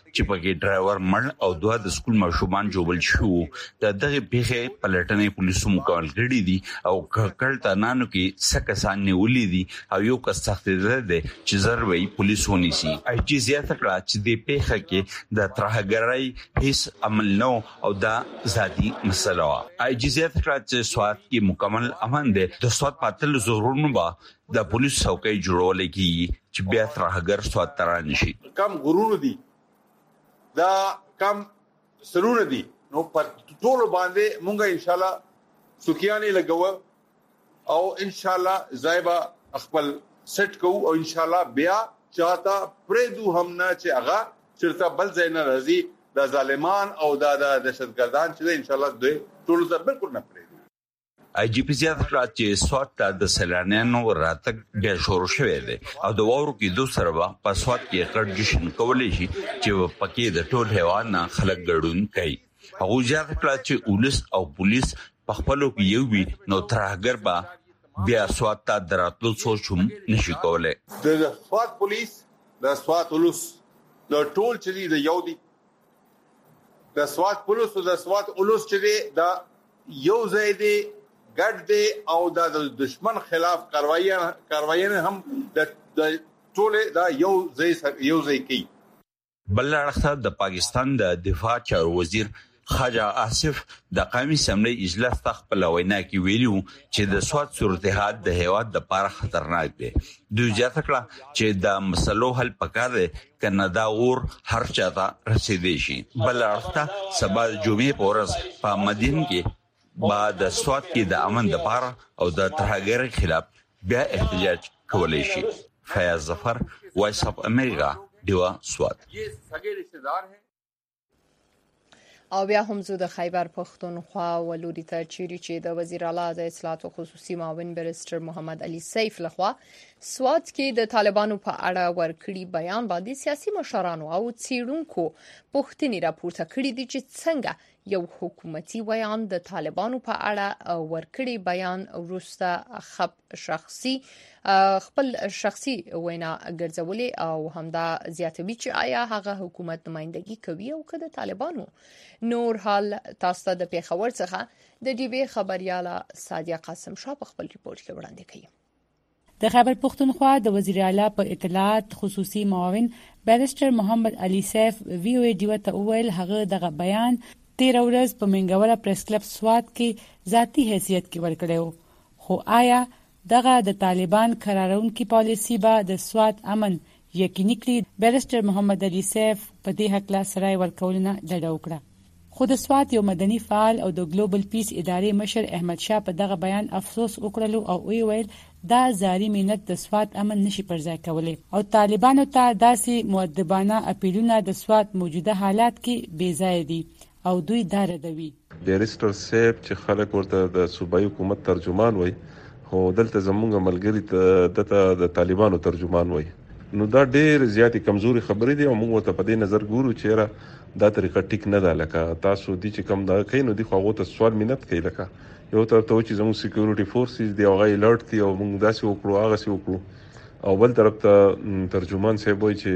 چې پکې ډرایور مړ او دوه د سکول ماشومان جوړل شو. دغه پیښه پلټنې پولیسو مکمل کړې دي او کړه تنانو کې سکسان نیولې دي او یو کس تختیده دي چې زروي پولیسو ونیسي. آی جی زیاته کړه چې د پیښه کې د ترهګرۍ هیڅ عمل نو او دا ذاتی مسله وه. آی جی زیاته کړه چې سواد کې مکمل امن دی. د سواد پاتل زورونو با د پولیس څوکۍ جوړول کیږي چې بیا ترهګر سواد تران شي. کم غرور دي دا کم سرونه دي نو په ټول باندې مونږه ان شاء الله سوکیانه لګو او ان شاء الله زایبا خپل سټ کو او ان شاء الله بیا چاته پردو هم نه چې هغه چرته بل ځای نه راځي د ظالمان او د دهشتګردان چې ان شاء الله دوی ټول ته بالکل نه پرېږدي. آی جی پی زیاته کړه چې سواد ته د سیلانیانو راتګ بیا شروع شوی دی او د واورو کې دوه سره په سواد کې کډ جشن کولای شي چې پکې د ټول حیوان نه خلک ګډون کوي. هغه زیاته کړه چې پولیس او پولیس په خپلو کې یو وي نو ترهګر به بیا سواد ته دراتلو سوچ هم نشي کولای. د سواد پولیس د سواد ولوس د ټول چې دی یو دی د سواد پولیس او د سواد ولوس چې دی دا یو ځای دی ګډ دی او د دشمن خلاف کاروایي هم د ټول دا یو ځای کوي. بل اړخ د پاکستان د دفاع چارو وزیر خواجه آصف د قومي اسمبلی اجلاس خپل وینا کې ویلو چې د سواد صورتحال د هیواد د لپاره خطرناک دی. دوی زیاته کړه چې د مسلو حل پکار دی کنه دا اور هر چاته رسیدي شي. بل اړخ سبا جمعې په ورځ په مدینه کې بعد سواد کې د امن د لپاره او د ترهګر خلاف بیا احتجاج کولای شي. فیاض ظفر وایس اف امریکا دیوا سواد. او بیا هم زه د خیبر پښتونخوا ولوري ته چیرې چې د وزیر اعلی د اصلاحات او خصوصي معاون بریسټر محمد علي سیف لخوا سواد کې د طالبانو په اړه ورکړي بیان باندې سیاسي مشرانو او څیړونکو پوښتنې راپورته کړې دي چې څنګه یو حکومتي بیان د طالبانو په اړه ورکړي بیان وروسته خپل شخصي وینا ګرځولې او همدا زیاتوي چې آیا هغه حکومت نمائندګي کوي او که د طالبانو. نور حال تاسو ته د پیښور څخه د ډي بي خبرياله سادیه قاسم شاه په خپل ریپورت کې وړاندې کوي. د خیبر پښتونخوا د وزیر اعلی په اطلاعات خصوصي معاون بریسټر محمد علي سیف وی او ډي ته وویل هغه دغه بیان 13 ورځ په منګوره پریس کلب سواد کې ذاتی حیثیت کې ورکړیو. خو آیا دغه د طالبان قرارونکو پالیسی به د سواد امن یقیني کړي؟ بریسټر محمد علي سیف په دې حق لا سره ورکولنه ډډه وکړه. خو د سواد یو مدني فعال او د ګلوبل پیس ادارې مشر احمد شاه په دغه بیان افسوس وکړلو او ویل دا زاري ملت د سواد امن نشي پرځای کولای او طالبانو ته داسې مؤدبانه اپیلونه د سواد موجوده حالات کې بې ځای دي او دوی دا ردوي. بریسټر سیف چې خلک ورته د صوبایي حکومت ترجمان وای خو دلته زمونږ ملګری د طالبانو ترجمان وای نو دا ډېر زیاتې کمزوري خبرې دي او موږ ته په دې نظر ګورو چې دا طریقه ټیک نه ده. لکه تاسو دي چې کم دا کوي نو دي خو هغه ته سوال مينت کوي لکه یو طرف ته چې زموږ سکیورټي فورسز دی هغه الرټ دي او موږ داسې وکړو هغه سې وکړو او بل طرف ته ترجمان صاحب وای چې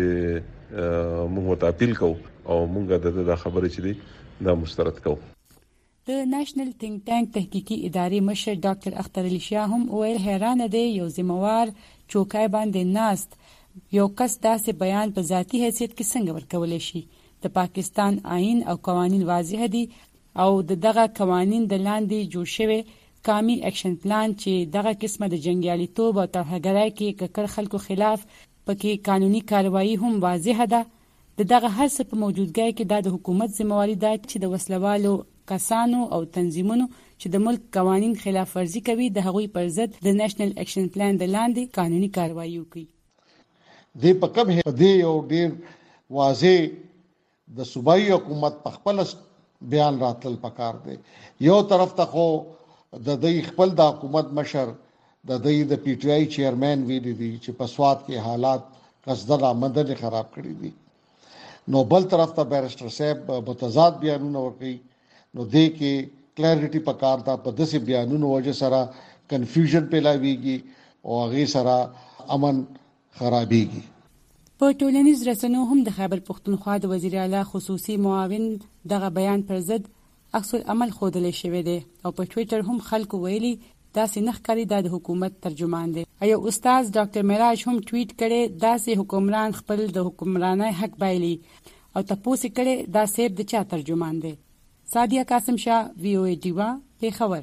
موږ ته اپیل کوو او موږ د خبرې چې دي دا مسترد کوو. د نېشنل تھینک ټانک تحقیقي ادارې مشر ډاکټر اختر علي شاه هم ویل حیران دي یو ذمہوار چوکای باندې ناست یو کس داسې بیان په ذاتی حیثیت کې څنګه ورکول شي. د پاکستان آئین او قوانین واضح دي او دغه قوانین د لاندې جوړ شوی قومي اکشن پلان چې دغه قسمه د جنگیالیتوب او ترهګرۍ کې ککړ خلکو خلاف پکې قانوني کاروایی هم واضح ده. دغه هر څه په موجودګۍ کې د حکومت ذمہواری ده چې د وسلوالو کسانو او تنظیمونو چې د ملک قوانین خلاف ورزي کوي د هغوی پر ضد د نېشنل اکشن پلان د لاندې قانوني کاروایی وکړي. د پکم هدي او ډیر واضح د صوبایي حکومت په خپل بیان راتل پکار دی. یو طرف ته خو د دې خپل د حکومت مشر د دې د پی ټی آی چیرمن ویلي دي چې په سواد کې حالات قصدن آمدن خراب کړی دي. نو بل طرف ته بیرسټر صاحب متضاد بیانونه ورکړي نو دې کې کلیریټي پکار ده. په داسې بیانونو وجه سره کنفیوژن پیلاویږي او هغه سره امن خرابېږي. په په ټولنیز رسنیو هم د خیبر پښتونخوا د وزیر اعلی خصوصي معاون دغه بیان پر ضد عکس العمل ښودلی شوی دی او په ټویټر هم خلکو ویلي داسې نه ښکاري دا د حکومت ترجمان دی. یو استاد ډاکټر معراج هم ټویټ کړی داسې حکمران خپل د حکمرانۍ حق بایلي او تاسو کړي دا سیب د چا ترجمان دی. سادیه قاسم شاه VOA ډیوا پیښور.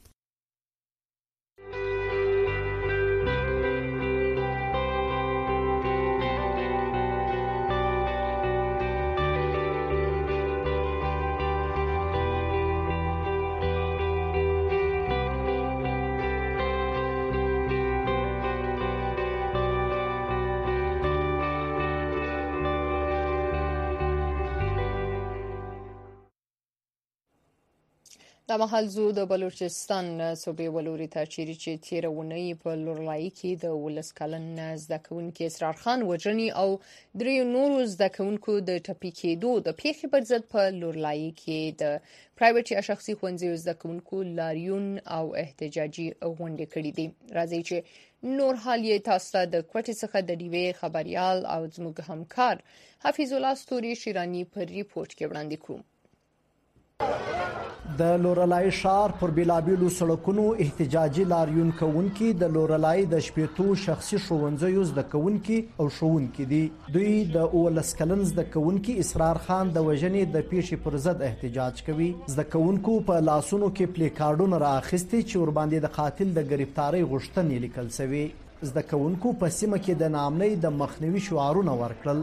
د مهال زو د بلوچستان صوبې ولوري ته چیرې چې تیر ونی په لورلای کې د ولس کلن زده کوونکو اسرار خان وجنی او درې نورو زده کوونکو د ټپي کېدو د پیښې پر ضد په لورلای کې د پرایویټ یا شخصي ښوونځیو زده کوونکو لاریون او احتجاجي غونډې کړې دي. راځي چې نور حال یې تاسو ته د کوټې څخه د ډیوې خبريال او زموږ همکار حفیظ الله ستوري شیرانی پر ریپورت کې وړاندې کړو. د لورلای ښار پر بیلابیلو سړکونو احتجاجي لاریون کوونکي د لورلای د شپېتو شخصي ښوونځیو زده کوونکي او ښوونکي دي. دوی د 19 کلن زده کوونکي اسرار خان د وژنې د پیښې پر ضد احتجاج کوي. زده کوونکو په لاسونو کې پلیکارډونه رااخیستي چې ورباندې د قاتل د گرفتارۍ غوښتنې لیکل شوی. زده کوونکو په سیمه کې د ناامنۍ د مخنیوي شعارونه ورکړل.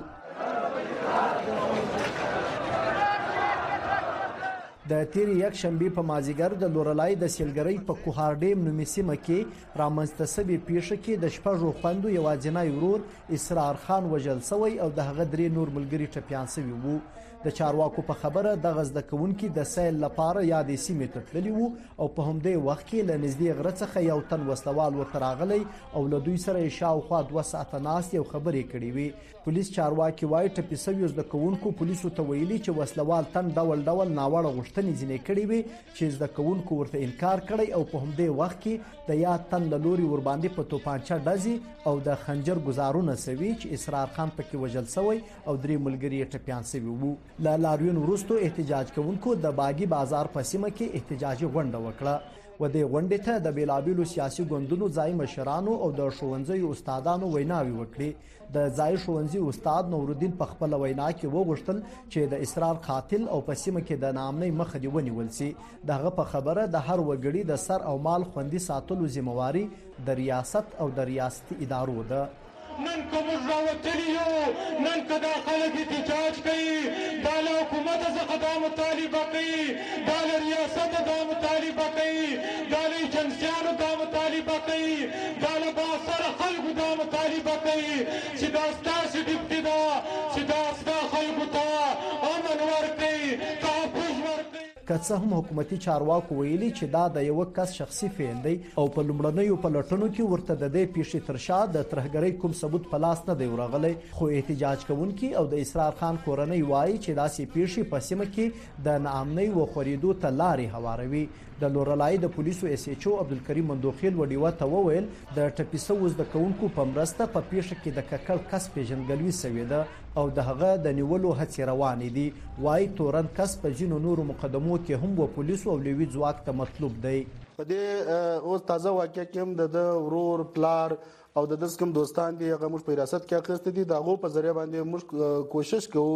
د تیر یک شنبه په مازیګر د لورلای د سیلګری په کوهارډیم نومي سیمه کې رامنځته شوې پیښه کې د شپږو خويندو یوازینی ورور اسرار خان وژل شوی او د هغه درې نور ملګري ټپيان شوي وو. د چارواکو په خبره د غزد کوونکو د سیل لپاره یادې سیمې ته تللی وو او په همدې وخت کې ل نږدې غره څخه یو تن وسلوال وتراغلی او له دوی سره شاوخوا 2 ساعته ناست یو خبرې کړې وي. پولیس چارواکي وایي ټپي شوي زده کوونکو پولیسو ته ویلي چې وسلوال تن ډول ناوړه غوښتنې ځینې کړې وي چې زده کوونکو ورته انکار کړی او په همدې وخت کې د یاد تن له لوري ورباندې په توپانچه ډزې او د خنجر گزارونه سوي چې اسرار خان پکې وژل شوی او درې ملګري ټپيان شوي وو. له لاریون وروسته احتجاج کوونکو د باغی بازار په سیمه کې احتجاجي غونډه وکړه. و دې غونډې ته د بیلابیلو سیاسي ګوندونو ځای مشرانو او د ښوونځیو استادانو ویناوي وکړي. د ځای ښوونځي استاد نورالدین په خپل وینا کې وغوښتل چې د اسرار قاتل او په سیمه کې د نامنۍ مخه دی ونیول شي. دغه په خبره د هر وګړي د سر او مال خوندي ساتلو ذمہواری د ریاست او د ریاستي ادارو ده. نن کوم راوتلیو نن کدا خلک احتجاج کوي دا له حکومت څخه دا مطالبه کوي دا له ریاست دا مطالبه کوي دا له جنسیانو دا مطالبه کوي دا له باثر خلکو دا مطالبه کوي چې دا ستاسو ډیپټي دا چې دا ستاسو خلکو ته امن ورکړي تحفظ ورکړي. که څه هم حکومتي چارواکو ویلي چې دا د یو کس شخصي فعل دی او په لومړنیو پلټنو کې ورته د دې پیښې تر شا د ترهګرۍ کوم ثبوت په لاس نه دی ورغلی، خو احتجاج کوونکي او د اسرار خان کورنۍ وایي چې داسې پیښې په سیمه کې د ناامنۍ و خورېدو ته لارې هواروي. د لورلای د پولیسو اس ایچ او عبدالکریم مندوخیل وډیوه ته وویل د ټپي شوو زده کوونکو په مرسته په پیښه کې د ککړ کس پیژندګلوي شوې ده او د هغه د نیولو هڅې روانې دي. وایي تورن کس په ځینو نورو مقدمو کې هم و پولیسو او لوی ځواک ته مطلوب دی. په دې اوس تازه واقعیا کې هم د ورور پلار او د داس کوم دوستان دي هغه موږ په حراست کې اخیستي دي. دغه په ذریعہ باندې موږ کوشش کوو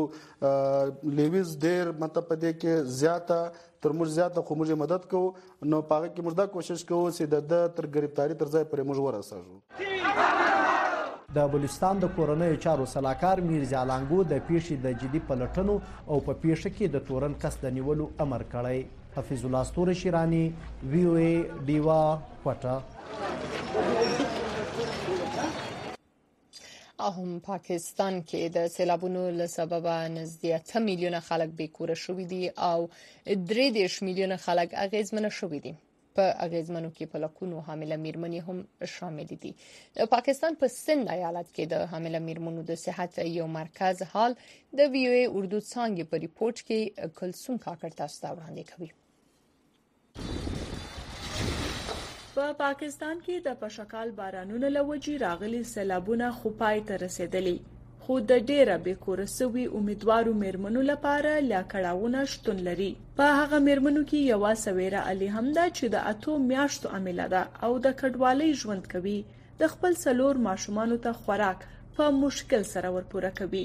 لیویز ډیر مطلب په دې کې زیاته تر موږ زیاته خو موږ مدد کوو نو پاره کې موږ دا کوشش کوو چې د تر گرفتاری تر ځای پرې موږ ورسېږو. د بلوچستان د کورنۍ چارو سلاکار میرزا لانګو د پیښې د جدي پلټنو او په پیښه کې د تورن کس د نیولو امر کړی. حفیظ الله ستوري شیرانی VOA ډیوا کوټه. هم پاکستان کې د سیلابونو له سببه نزدې 8 میلیونه خلک بیکوره شوي دي او 3 میلیونه خلک اغیزمن شوي دي. په اغیزمنو کې په لکونو حامله میرمنې هم شامل دي. د پاکستان په سند ایالت کې د حامله میرمنو د صحت یو مرکز حال د VOA اردو څانګې په ریپورت کې کلثوم کاکړ تاسو ته وړاندې کوي. په پاکستان کې د پشکال بارانونو لوجي راغلي سیلابونه خو پای ته رسیدلي، خو د ډیره بې کوره سوي امیدوارو میرمنو لپاره لا کړاوونه شتون لري. په هغه میرمنو کې یوه سویرا علي هم ده چې د 8 میاشتو عامله ده او د کډوالۍ ژوند کوي. د خپل 4 ماشومانو ته خوراک په مشکل سره ورپوره کوي.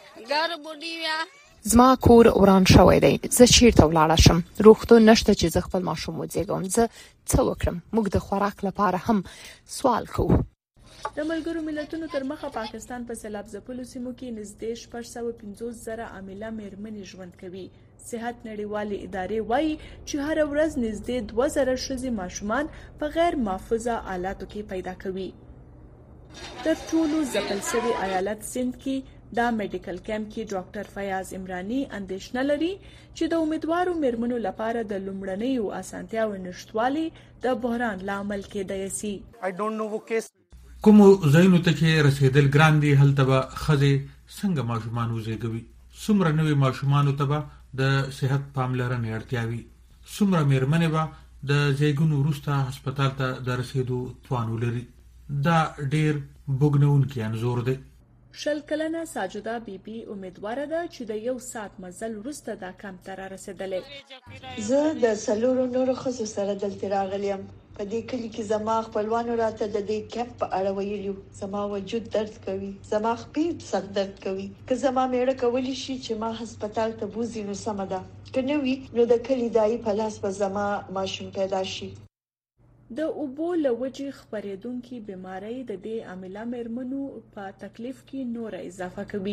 زما کور وران شوی دی. زه چیرته ولاړ شم؟ روغتون نشته چې زه خپل ماشوم وزېږوم. زه څه وکړم؟ موږ د خوراک لپاره هم سوال کوو. د ملګرو ملتونو تر مخه پاکستان په سیلاب ځپلو سیمو کې نږدې 650,000 عامله میرمنې ژوند کوي. صحت نړیوالې ادارې وایي چې هر ورځ نږدې 2000 ښځې ماشومان په غیر محفوظه حالاتو کې پیدا کوي. تر ټولو ځپل شوي ایالت سند کې دا میډیکل کیمپ کې ډاکټر فیاض عمرانی اندېښنه لري چې د امیدوارو میرمنو لپاره د لومړنیو اسانتیاو نشټوالي د بحران لامل کېدای شي. کوم ځایونو ته چې رسیدل ګران دي هلته به ښځې څنګه ماشومان وزېږوي؟ څومره نوي ماشومانو ته به د صحت پاملرنې اړتیا وي؟ څومره میرمنې به د زیږون وروسته هسپتال ته د رسیدو توان ولري؟ دا ډېر بوږنوونکی انځور دی. 20 کلنه ساجده بیبي امیدواره ده چې د 1 ساعت مزل وروسته دا کمپ ته رسیدلې. زه د 4 نورو ښځو سره دلته راغلی یم. په دې کلي کې زما خپلوانو راته د دې کمپ په اړه ویلي. زما وجود درد کوي، زما خپې سر درد کوي. که زما میړه کولی شي چې ما هسپتال ته بوزي نو سمه ده، که نه وي نو د کلي دایي په لاس به زما ماشوم پیدا شي. د اوبو له وجې خپرېدونکې بیمارۍ د دې عامله میرمنو په تکلیف کې نور اضافه کوي.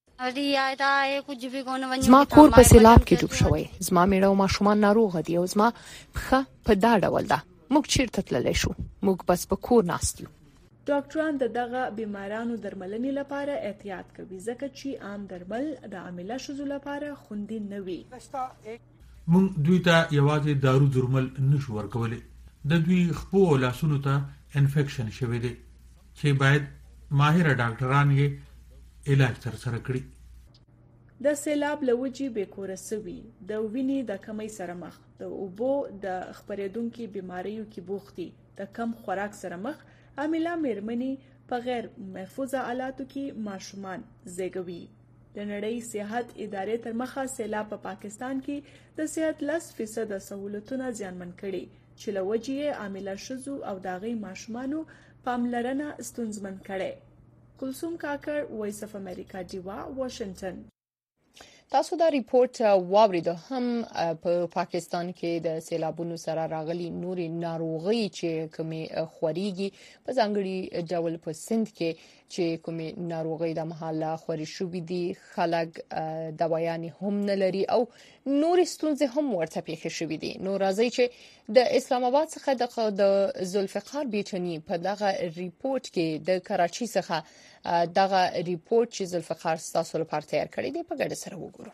زما کور په سیلاب کې ډوب شوی. زما میړه او ماشومان ناروغه دي او زما پښه په دا ډول ده. موږ چیرته تللی شو؟ موږ بس په کور ناست یو. ډاکټران د دغه بیمارانو درملنې لپاره احتیاط کوي ځکه چې عام درمل د عامله ښځو لپاره خوندي نه وي. موږ دوی ته یوازې دارو درمل نشو ورکولی. د دوی خپو او لاسونو ته انفیکشن شوی دی چې باید ماهره ډاکټران یې علاج ترسره کړي. د سیلاب له وجې بې کوره سوي، د وینې د کمۍ سره مخ، د اوبو د خپرېدونکي بیماریو کې بوختي، د کم خوراک سره مخ، عامله میرمنې په غیر محفوظه حالاتو کې ماشومان زېږوي. د نړۍ صحت ادارې تر مخه سیلاب په پاکستان کې د صحت 10% سہولتونه زیانمن کړي چې له وجې یې عامله ښځو او د هغوی ماشومانو پاملرنه ستونزمن کړې. کلثوم کاکړ، وایس اف امریکا، ډیوا، واشنگټن. تاسو دا ریپورت واوریدو هم په پاکستان کې د سیلابونو سره راغلي نوري ناروغي چې کومې خوريږي په ځانګړي ډول په سند کې چې کومې ناروغي د محله خوري شوې دي خلک دوايانې هم نه لري او نوري ستونزې هم ورته پیښې شوې دي. نو راځي چې د اسلام آباد څخه د ذوالفقار بیچنی په دغه ریپورت کې د کراچي څخه دغه ریپورت چې ذوالفقار تاسو لپاره تیار کړی دی په ګډه سره وګورو.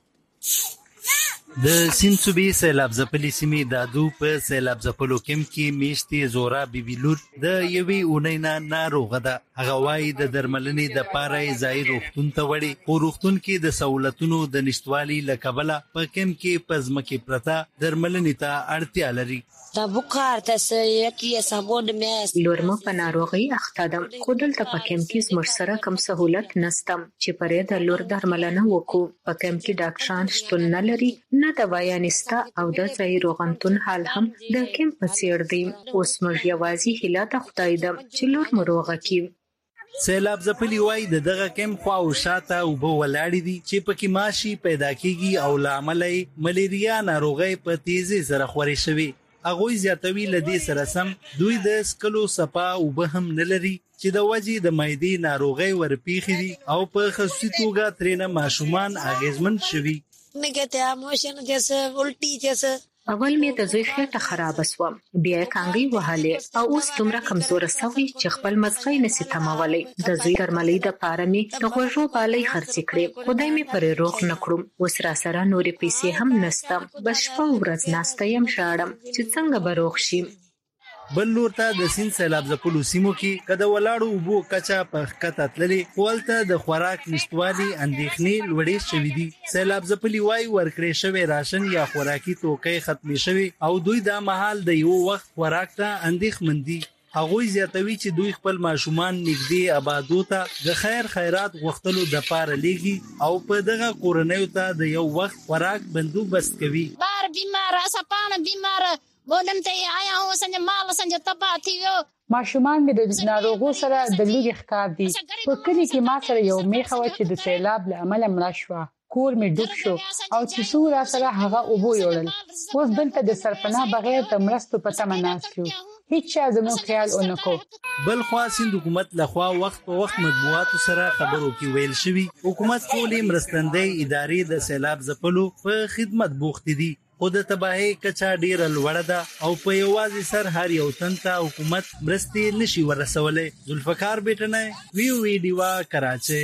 د سیند صوبې سیلاب ځپلې سیمې دادو په سیلاب ځپلو کیمپ کې میشتې زورا بیبي لور د یوې اونۍ نه ناروغه ده. هغه وایي د درملنې دپاره یې ځایي روغتون ته وړې، خو روغتون کې د سهولتونو د نشتوالي له کبله په کیمپ کې په ځمکې پرته درملنې ته اړتیا لري. لور مو په ناروغي اخته ده، خو دلته په کیمپ کې زموږ سره کوم سهولت نشته چې پرې د لور درملنه وکړو. په کیمپ کې ډاکټران شتون نه لري، نه دوايانې شته او د ځایي روغتون حال هم د کیمپ په څیر دی. اوس موږ یوازې هیله د خدای ده چې لور مو روغه کړي. سیلاب ځپلي وایي د دغه کیمپ خوا او شاته اوبه ولاړې دي چې پکې ماشي پیدا کیږي او له امله یې ملیریا ناروغۍ په تیزۍ سره خورې شوې. هغوی زیاتوي له دې سره سم دوی د څښلو صفا اوبه هم نه لري چې د وجې د معدې ناروغۍ ورپېښې دي او په خصوصي توګه ترېنه ماشومان اغېزمن شوي. اول مې د زوی خېټه خرابه شوه، بیا یې کانګې وهلې او اوس دومره کمزوره شوی چې خپل مزغی نشي تمولی. د زوی درملۍ دپاره مې د غوږو بالۍ خرڅې کړې، خدای مې پرې روغ نه کړم. اوس راسره نورې پیسې هم نشته، بس شپه ورځ ناسته یم ژاړم چې څنګه به روغ شي. بل لور ته د سیند سیلاب ځپلو سیمو کې که د ولاړو اوبو کچه په ښکته تللې، خو هلته د خوراک نشتوالي اندېښنې لوړې شوي دي. سیلاب ځپلي وایي ورکړې شوی راشن یا خوراکي توکۍ ختمې شوي او دوی دا مهال د یو وخت خوراک ته اندېښمن دي. هغوی زیاتوي چې دوی خپل ماشومان نږدې آبادو ته د خیر خیرات غوښتلو د پاره لېږي او په دغه کورنیو ته د یو وخت خوراک بندوبست کوي. بار بیمار اسپانه بیمار بولم ته آیا اوسنه مال سنجه تباتیو ماشومان مې د ناروغو سره د لوګي ښکار دي. په کلی کې ما سره یو میخه و چې د سیلاب له امله مړه شوه. کور مې ډوب شو او چې څو را سره هغه اوبو یوړل. اوس دلته د سرپناه بغیر د مرستو په تمه ناست یو. هیڅ چا زموږ خیال اونکو. بل خوا سند حکومت لخوا وخت په وخت مطبوعاتو سره خبرو کې ویل شوی حکومت ټولې مرستندې ادارې د سیلاب ځپلو په خدمت بوخت دي. خو د تباهي کچا ډیره لوړه ده او په یوازې سر هر یو تن ته حکومت مرستې نشي ورسولای. ذوالفقار بیٹنه وی وی ډیوا کراچي.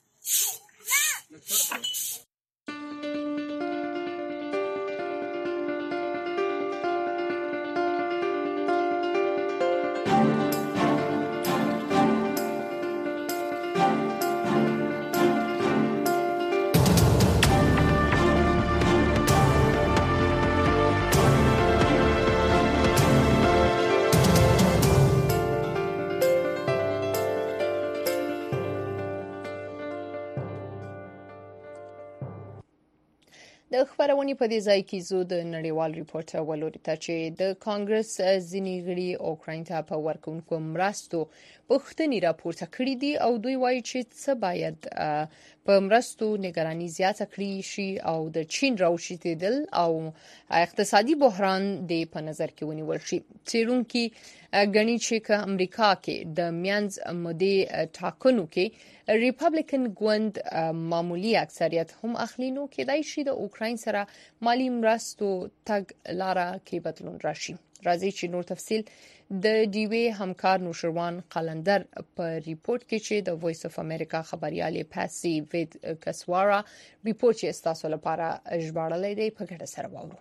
د خبرونې په دې ځای کې زو د نړیوال ریپورټ ولوري ته چې د کانګرس ځینې غړي اوکراین ته په ورکوونکو مرستو پوښتنې راپورته کړې دي او دوی وایي چې څه باید په مرستو نگرانی زیاته کړی شي او د چین راوښتېدل او اقتصادي بحران د په نظر کې ونیول شي. څېړونکي غني چې که امریکا کې د میانځ مودې ټاکنو کې ریپبلیکن ګوند معمولی اکثریت هم اخلي نو کېدای شي د اوکراین سره مالی مرستو تګ لاره کې بدلون راشي. راځي چې نور تفصیل د ډیوی همکار نوشروان قلندر په ریپورت کې چې د وایس اف امریکا خبريالې پاسي وید کسوارا ریپورت چې استاسو لپاره ژباړلې دی په ګډه سره وورو.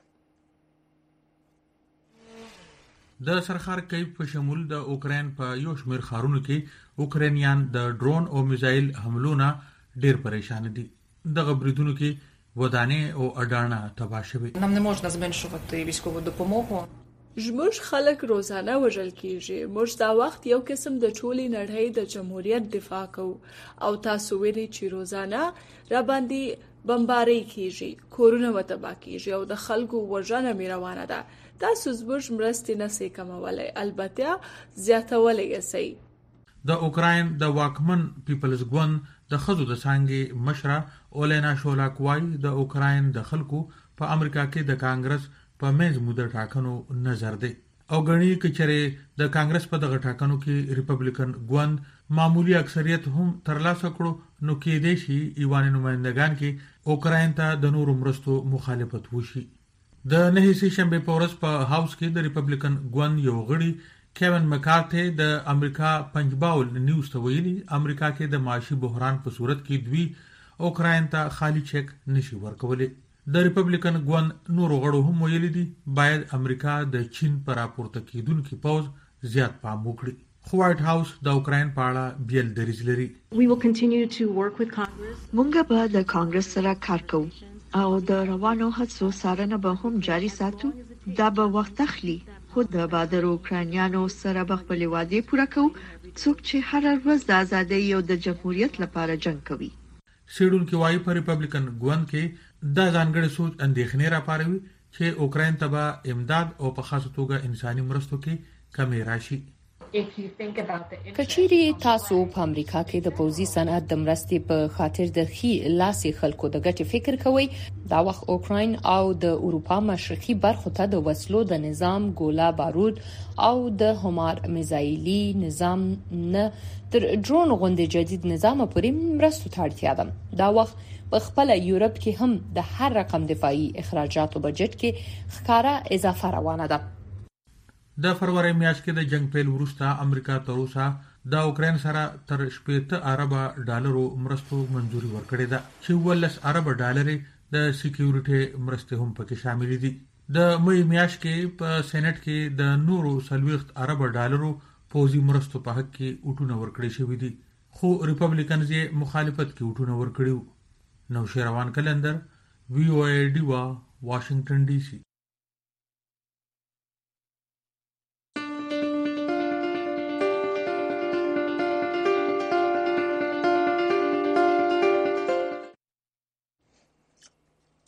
د سرخار کیف په شمول د اوکراین په یو شمېر ښارونو کې اوکرانیان د ډرون او میزایل حملونو ډیر پریشان دي. دغه بریدونو کې ودانې او اډانه تباه شوي. Нам не можна зменшувати військову допомогу. زموږ خلک روزانه وژل کیږي. موږ دا وخت یو قسم د ټولي نړۍ د جمهوریت دفاع کوو او تاسو وینئ چې روزانه را باندې بمباري کیږي، کورونه وتباه کیږي او د خلکو وژنه روانه ده. تاسو زموږ مرستې نسئ کمولای، البته زیاتولی یې سئ. د اوکراین د واکمن پیپلز ګوند د خزو د څانګې مشره اولینا شولاک وایي د اوکراین د خلکو په امریکا کې د کانګرس په منځ موده ټاکنو نظر دی او غني کچره د کانګرس په دغه ټاکنو کې ریپبلیکن ګوند معمولی اکثریت هم ترلاسه کړو نو کې دي شي ایوان نمائندگان کې اوکراین ته د نورو مرستو مخالفت وشي. د نهي شنبه په ورځ په هاوس کې د ریپبلیکن ګوند یو غړي کیون مکارتي د امریکا پنجباول نیوز ته ویلي امریکا کې د معاشي بحران په صورت کې دوی اوکراین ته خالی چک نشي ورکولای. د ریپبلیکن ګوند نورو غړو هم ویلي دي باید امریکا د چین پر راپورته کیدونکو پوز زیات پام وکړي. خو وایټ هاوس د اوکراین په اړه بیل دریځ لري. مونږ به د کانګرس سره کار کوو او د روانو هڅو څارنه به هم جاري ساتو. دا به وخت اخلي خو د بادر اوکرانیانو سره به خپل وعده پوره کوو څوک چې هر ورځ د ازادۍ او د جمهوریت لپاره جنگ کوي. سیډونکو وايي په ریپبلیکن ګوند کې د ځانګړي سوچ اندېښنې راپاروي چې اوکراین ته به امداد او په خاصه توګه انساني مرستو کې کمی راشي. کچيري تاسو په امریکا کې د پوزي صنعت د مرستې په خاطر د خي لاسي خلکو د ګټې فکر کوي دا وخت اوکراین او د اروپا مشرقي برخو ته د وسلو د نظام ګولا بارود او د همار میزایلی نظام نه تر ډرون غوندې جدید نظام پورې مرستو ته اړتیا ده. دا وخت په خپل یورپ کې هم د هر رقم دفاعي اخراجاتو بجټ کې ښکارا اضافه روانه ده. د فروری میاشت کې د جنگ پیل وروسته امریکا تر اوسه د اوکراین سره تر 80 ارب ډالرو مرستو منځوري ورکړې ده چې 10 ارب ډالر د سکیورټي مرستې هم پکې شامل دي. د مې میاشت کې په سېنات کې د نورو 40 ارب ډالرو پوزي مرستو په حق کې اوټونه ورکړې شوې دي خو ریپبلیکنز یې مخالفت کې اوټونه ورکړیو. نو شیروان کلندر وی او ای ډیوا واشنگټن ډي سي.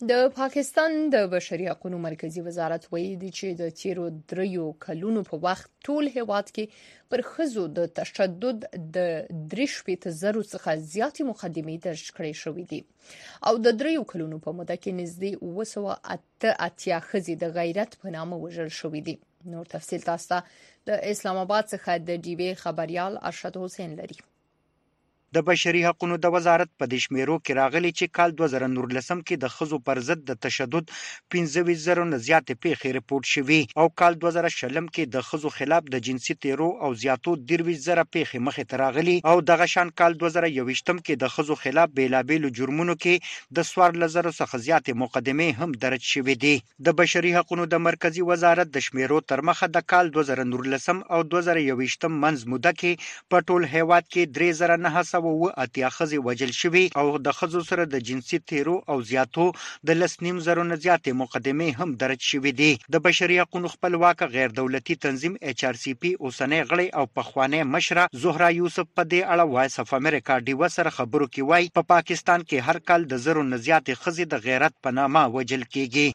د پاکستان د بشري حقوقو مرکزی وزارت وایي چې د تیرو 3 کلونو په وخت ټول هیواد کې پر ښځو د تشدد د 3,000 څخه زیاتې مقدمې درج کړې شوې دي او د 3 کلونو په موده کې نږدې 288 ښځې د غیرت په نامه وژل شوې دي. نور تفصیل تاسو د اسلام آباد څخه د ډي وی خبريال ارشد حسین لري. د بشري حقوقو د وزارت په د شمیرو کې راغلي چې کال 2019 کې د ښځو پر ضد د تشدد 15,000 نه زیاتې پیښې رپورټ شوې او کال 2020 کې د ښځو خلاف د جنسي تیرو او زیاتو 23,000 پیښې مخې ته راغلي او دغه شان کال 2021 کې د ښځو خلاف بیلابېلو جرمونو کې د 14,000 څخه زیاتې مقدمې هم درج شوې دي. د بشري حقوقو د مرکزی وزارت د شمیرو تر مخه د کال 2019 او 2021 منځ موده کې په ټول هیواد کې 3,900 اتیا ښځې وژل شوي او د ښځو سره د جنسي تیرو او زیاتو د 2,500 نه زیاتې مقدمې هم درج شوي دي. د بشري حقوقو خپلواک غیر دولتي تنظیم HRCP اوسنۍ غړی او پخوانی مشره زهرا یوسف په دې اړه وایس اف امریکا ډیو سره خبرو کې وایي په پاکستان کې هر کال د 1,000 نه زیاتې ښځې د غیرت په نامه وژل کیږي.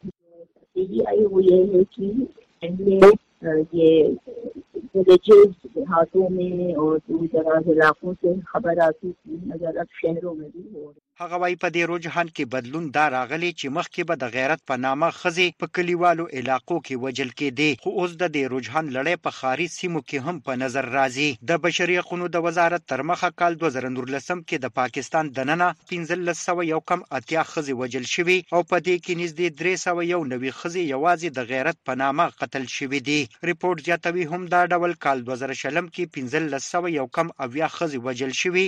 विलेजेस देहातों में और दूर दराज इलाकों से खबर आती थी मगर अब शहरों में भी हो रही. هغه وايي په دې رجحان کې بدلون دا راغلی چې مخکې به د غیرت په نامه ښځې په کلیوالو علاقو کې وژل کېدې خو اوس د دې رجحان لړۍ په ښاري سیمو کې هم په نظر راځي. د بشري حقوقو د وزارت تر مخه کال 2019 کې د پاکستان دننه 1,500 کم اتیا ښځې وژل شوي او په دې کې نږدې 390 ښځې یوازې د غیرت په نامه قتل شوي دي. ریپورت زیاتوي هم دا ډول کال 2020 کې 1,500 کم اویا ښځې وژل شوي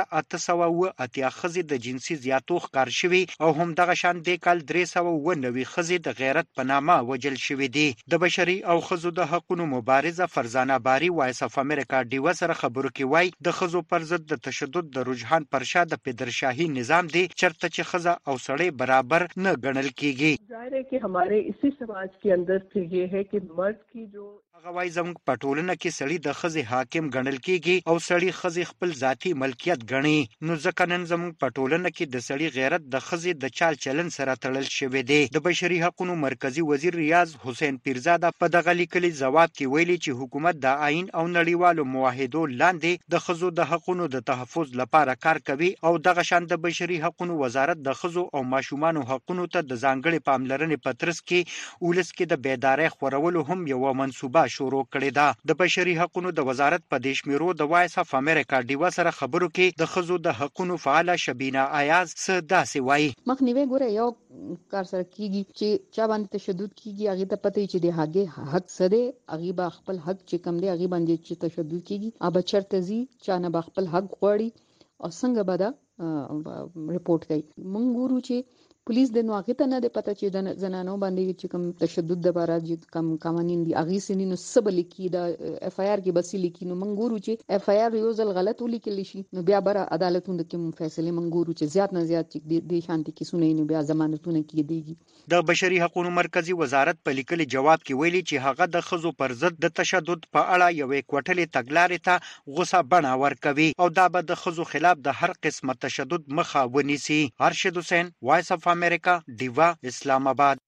3,800 ښځې د جنسي زیاتو ښکار شوي او هم دغه شان د کال 390 ښځې د غیرت په نامه وژل شوي دي. د بشري او ښځو د حقوقو مبارزه فرزانه باری وایس اف امریکا ډیو سره خبرو کې وایي د ښځو پر ضد د تشدد د رجحان پر شا د پدرشاهي نظام دی چرته چې ښځه او سړی برابر نه ګڼل کیږي. ظاهر ہے کہ ہمارے اسی سماج کے اندر پھر یہ ہے کہ مرد کی جو هغه وايي زموږ په ټولنه کې سړی د ښځې حاکم ګڼل کیږي او سړی ښځې خپل ذاتی ملکیت ګڼي نو ځکه نن زموږ په ټولنه کې د سړی غیرت د ښځې د چال چلن سره تړل شوی دی. د بشري حقوقو مرکزی وزیر ریاض حسین پیرزاده په دغه لیکلي ځواب کې ویلي چې حکومت د آئین او نړیوالو معاهدو لاندې د ښځو د حقوقو د تحفظ لپاره کار کوي او دغه شان د بشري حقوقو وزارت د ښځو او ماشومانو حقوقو ته د ځانګړي پاملرنې په ترڅ کې ولس کې د بیدارۍ خورولو هم یو منصوبه شروع کړې ده. د بشري حقوقو د وزارت په دې شمیرو د وایس اف امریکا ډیو سره خبرو کې د ښځو د حقوقو فعال شبینا ایاز څه داسې وایي. مخنیوي ګوره یو کار سره کیږي چې چا باندې تشدد کیږي هغه ته پته چې د هغه حق سره هغه به خپل حق چې کم دی هغه باندې چې تشدد کیږي اب چرته زی چا نه خپل حق غواړي او څنګه به دا ریپورت کوي. مونږ ګورو چې پولیس د نو هغه ته نه پته چې د زنانو باندې چې کوم تشدد د بارا چې کوم قوانين دي هغه سنینو سب لیکي دا اف آی آر کې بس لیکي نو موږ ګورو چې اف آی آر یو ځل غلط ولیکل شي نو بیا بر عدالتونو کې فیصله موږ ګورو چې زیات نه زیات چې د شانتي کې سنې نو بیا ضمانتونه کېديږي. د بشري حقوقو مرکزی وزارت په لیکلي جواب کې ویلي چې هغه د ښځو پر ضد د تشدد په اړه یوې کوټلې تګلارې ته غوسه بڼه ورکوي او دا به د ښځو خلاف د هر قسمه تشدد مخه ونیسي. ارشد حسین وایس اف امریکا ډیوا اسلام آباد.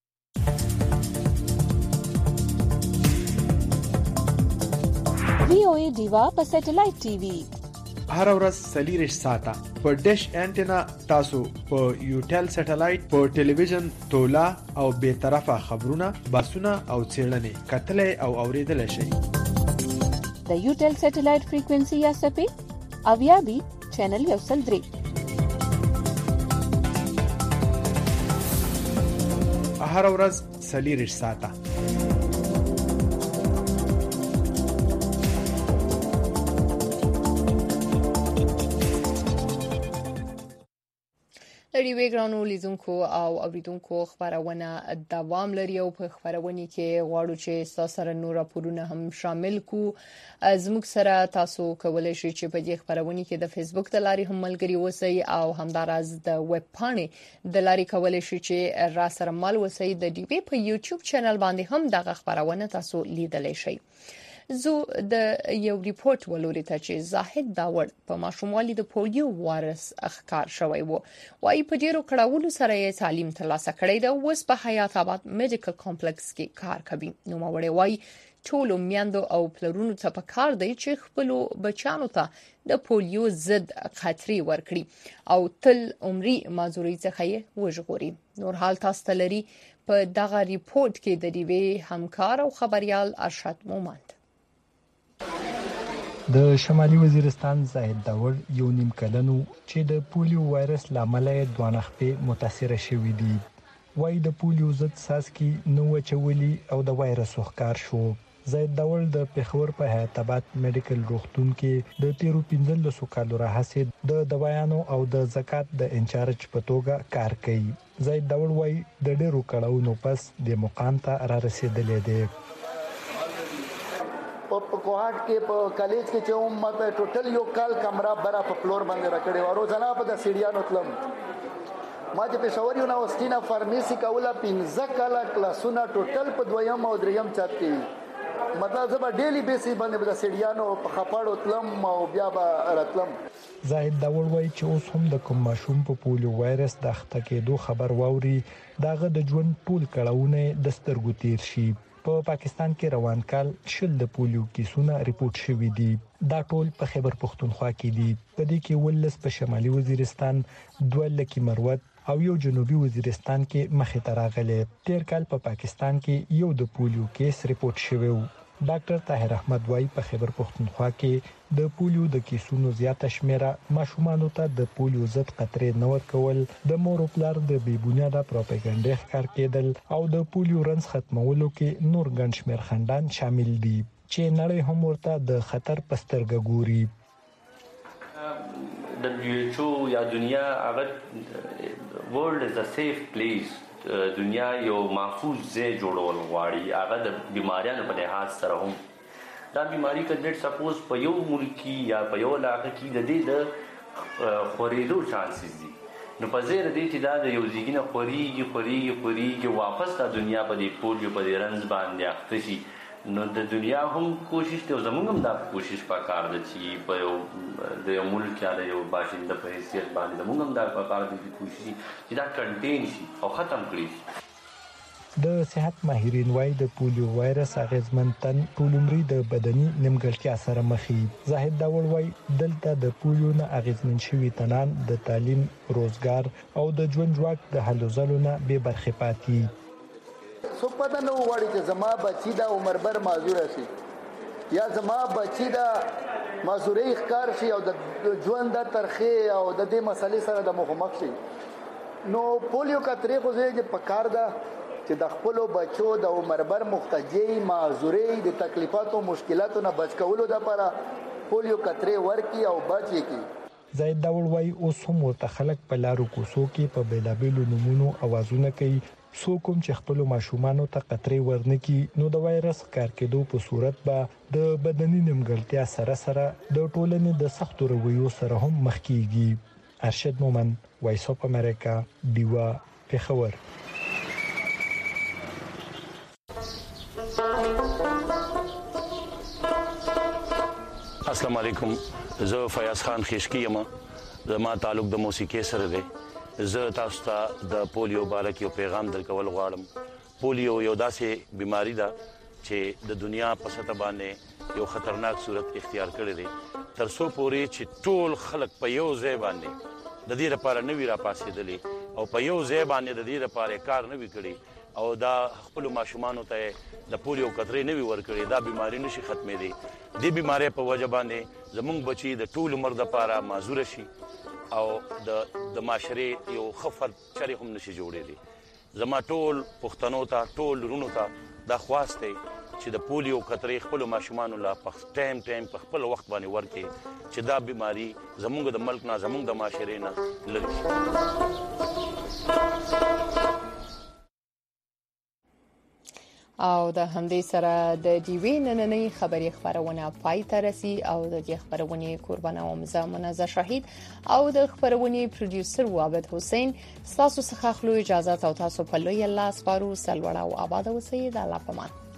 وی او ای ډیوا په سټلایټ ټي وي هر ورځ 40 ساعته په ډیش انټینا تاسو په یوټل سټلایټ په ټلویزیون تولا او به طرفه خبرونه باسونه او چیرلنې کتلې او اوریدل شي. د یوټل سټلایټ فریکوئنسي یا سپی اویابي چینل یو سل 3 هر ورځ 40 ساعته لري وګرانو لیدونکو او اوریدونکو خبرونه دوام لري او په خبرونه کې غواړو چې تاسو سره نور راپورونه هم شامل کو. زموږ سره تاسو کولای شئ چې په دې خبرونه کې د فیسبوک د لارې هم ملګری اوسئ او همداراز د ویب پاڼې د لارې کولای شئ چې را سره مل اوسئ. د ډي بي په یوټیوب چینل باندې هم دغه خبرونه تاسو لیدلی شئ. زو د یو ریپورت ولوري ته چې زاهد داوړ په ماشوموالي د پولیو وایرس اخکار شوی وو وايي په ډیرو کړهولو سره یې تعلیم ترلاسه کړی دی اوس په حیات آباد میډیکل کمپلیکس کې کار کوي نو موري وايي ټول میندو او پلرونو ته پکار دی چې خپل بچانو ته د پولیو ضد خطري ورکړي او تل عمري معذوري څخه یې وژغوري نور حال تاسو لري په دغه ریپورت کې د دیوی همکار او خبريال ارشد مومند د شمالي وزیرستان زاهد داور یو نیم کلنو چې د پولیو وایرس لامل یې دوه خپې متاثر شوې دي وای د پولیو ضد ساسکي نو چولي او د وایرس وښکار شو زاهد داور د پېښور په حیات آباد میډیکل روغتون کې د 13 کالو راهیسې د دوايانو او د زکات د انچارج په توګه کار کوي زاهد داور وای د ډېرو کړهونو پس د مقام ته را رسیدلې دی په کوهاټ کې په کالج کې چې ماته ټوټل یو کال کمره برا په فلور باندې راکړې و روزانه په د سیډیانو تلم ما چې پېښور یونیورسيټي نه فارمیسي کوله 15 کاله کلاسونه ټوټل په دویم او دریم چات کې مطلب زه به ډیلی بیسي باندې د سیډیانو په خپاړو تلم او بیا به راتلم زاهد داور وایي چې اوس هم د کوم ماشوم په پولیو وایرس د اخته کېدو خبر واوري داغه د ژوند ټول کړهونه د سترګو تیر شي په پاکستان کې روان کال شل د پولیو کیسونه ریپورت شوي دي دا ټول په خیبر پختونخوا کې دي په دې کې ولس په شمالي وزیرستان دولکي مروت او یو جنوبي وزیرستان کې مخې ته راغلي تیر کال په پاکستان کې یو د پولیو کیس ریپورت شوی و ډاکټر طاهر احمد وای په خیبر پختونخوا کې د پولیو د کیسونو زیاته شمیره ماشومانو ته د پولیو ضد قطرې نه ورکول د مور او پلار د بې بنیاده پروپاګاندا ښکار کېدل او د پولیو رنځ ختمولو کې نور ګڼ شمېر خندان شامل دي چې نړۍ هم ورته د خطر پسترګه ګوري WHO یا دنیا هغه world is a safe place دنیا یو محفوظ ځای جوړول غواړي هغه د بیماریانو په لحاظ سره هم دا بیماری کله سپوز په یو ملکی یا په یو علاقه کې د دې د خورېدو چانسز دي نو په ځای د دې چې دا د یو ځګینه خوريږي واپس د دنیا په دې پولیو په دې رنځ باندې اخته شي نو د دنیا هم کوشش ته زموږ هم دا کوشش پکار دي چې په یو د یو ملک یا د یو باشنده په حیثیت باندې زموږ هم دا پکار دي چې کوشش چې دا کنټین شي او ختم کړي د صحت ماهرین وايي د پولیو وایرس اغیزمن تن ټول عمر د بدني نیمګړتیا سره مخ دي زاهد داور وايي دلته د پولیو نه اغیزمن شوي تنان د تعلیم روزګار او د ژوند ژواک د هلو ځلو نه به برخه پاتې سو پته نو وړي چې زما بچی دا عمر بر معذور شي یا زما بچی دا معذوري ښکار شي او د ژوند د ترخه او د دې مسلې سره د مخامخ شي نو پولیو کا طریقو زه په کار ده چې د خپل بچو د عمر بر محتاجي معذوري د تکلیفاتو او مشکلاتو نه بچ کولو لپاره پولیو کترې ورکی او بچي کی زاهد داور وايي اوس هم ورته خلک په لارو کوڅو کې په بیلابیلو نمونو اوازونه کوي سو کوم چې خپل ماشومانو ته قطرې ورنکي نو د وایرس کار کېدو په صورت به د بدني نیمګړتیا سره د ټولنې د سختو رویو سره هم مخ کیږي ارشد مومند وایس اف امریکا دیوا پېښور السلام علیکم زه فیاض خان خشکی یم زما تعلق د موسیقي سره دی زه تاسو ته د پولیو باره کې یو پیغام درکول غواړم پولیو یو داسې بیماری ده چې د دنیا په سطح باندې یو خطرناک صورت اختیار کړی دی تر څو پورې چې ټول خلک په یو ځای باندې د دې لپاره نوی را پاسېدلی او په یو ځای باندې د دې لپاره کار نوی کړی او دا خپل ماشومانو ته د پولیو قطرې نوی ورکړي دا بیماری نشي ختمېدی دې بیماری په وجه باندې زموږ بچي د ټول عمر لپاره معذور شي او د معاشري یو خفر چری هم نشي جوړېدی زما ټول پښتنو ته ټول رونو ته دا خواسته چې د پولیو قطرې خپل ماشومان لا په ټایم په خپل وخت باندې ورکړي چې دا بیماری زموږ د ملک نه زموږ د معاشري نه لږ او د همدې سره د دیوی نننۍ خبري خبرونه پای ته رسي او د دې خبرونه قربانه او منزه شاهد او د خبرونه پروډوسر عابد حسین تاسو څخه خلو اجازه او تاسو په لوی الله سپارو سلوړه او آباد اوسئ د الله پامان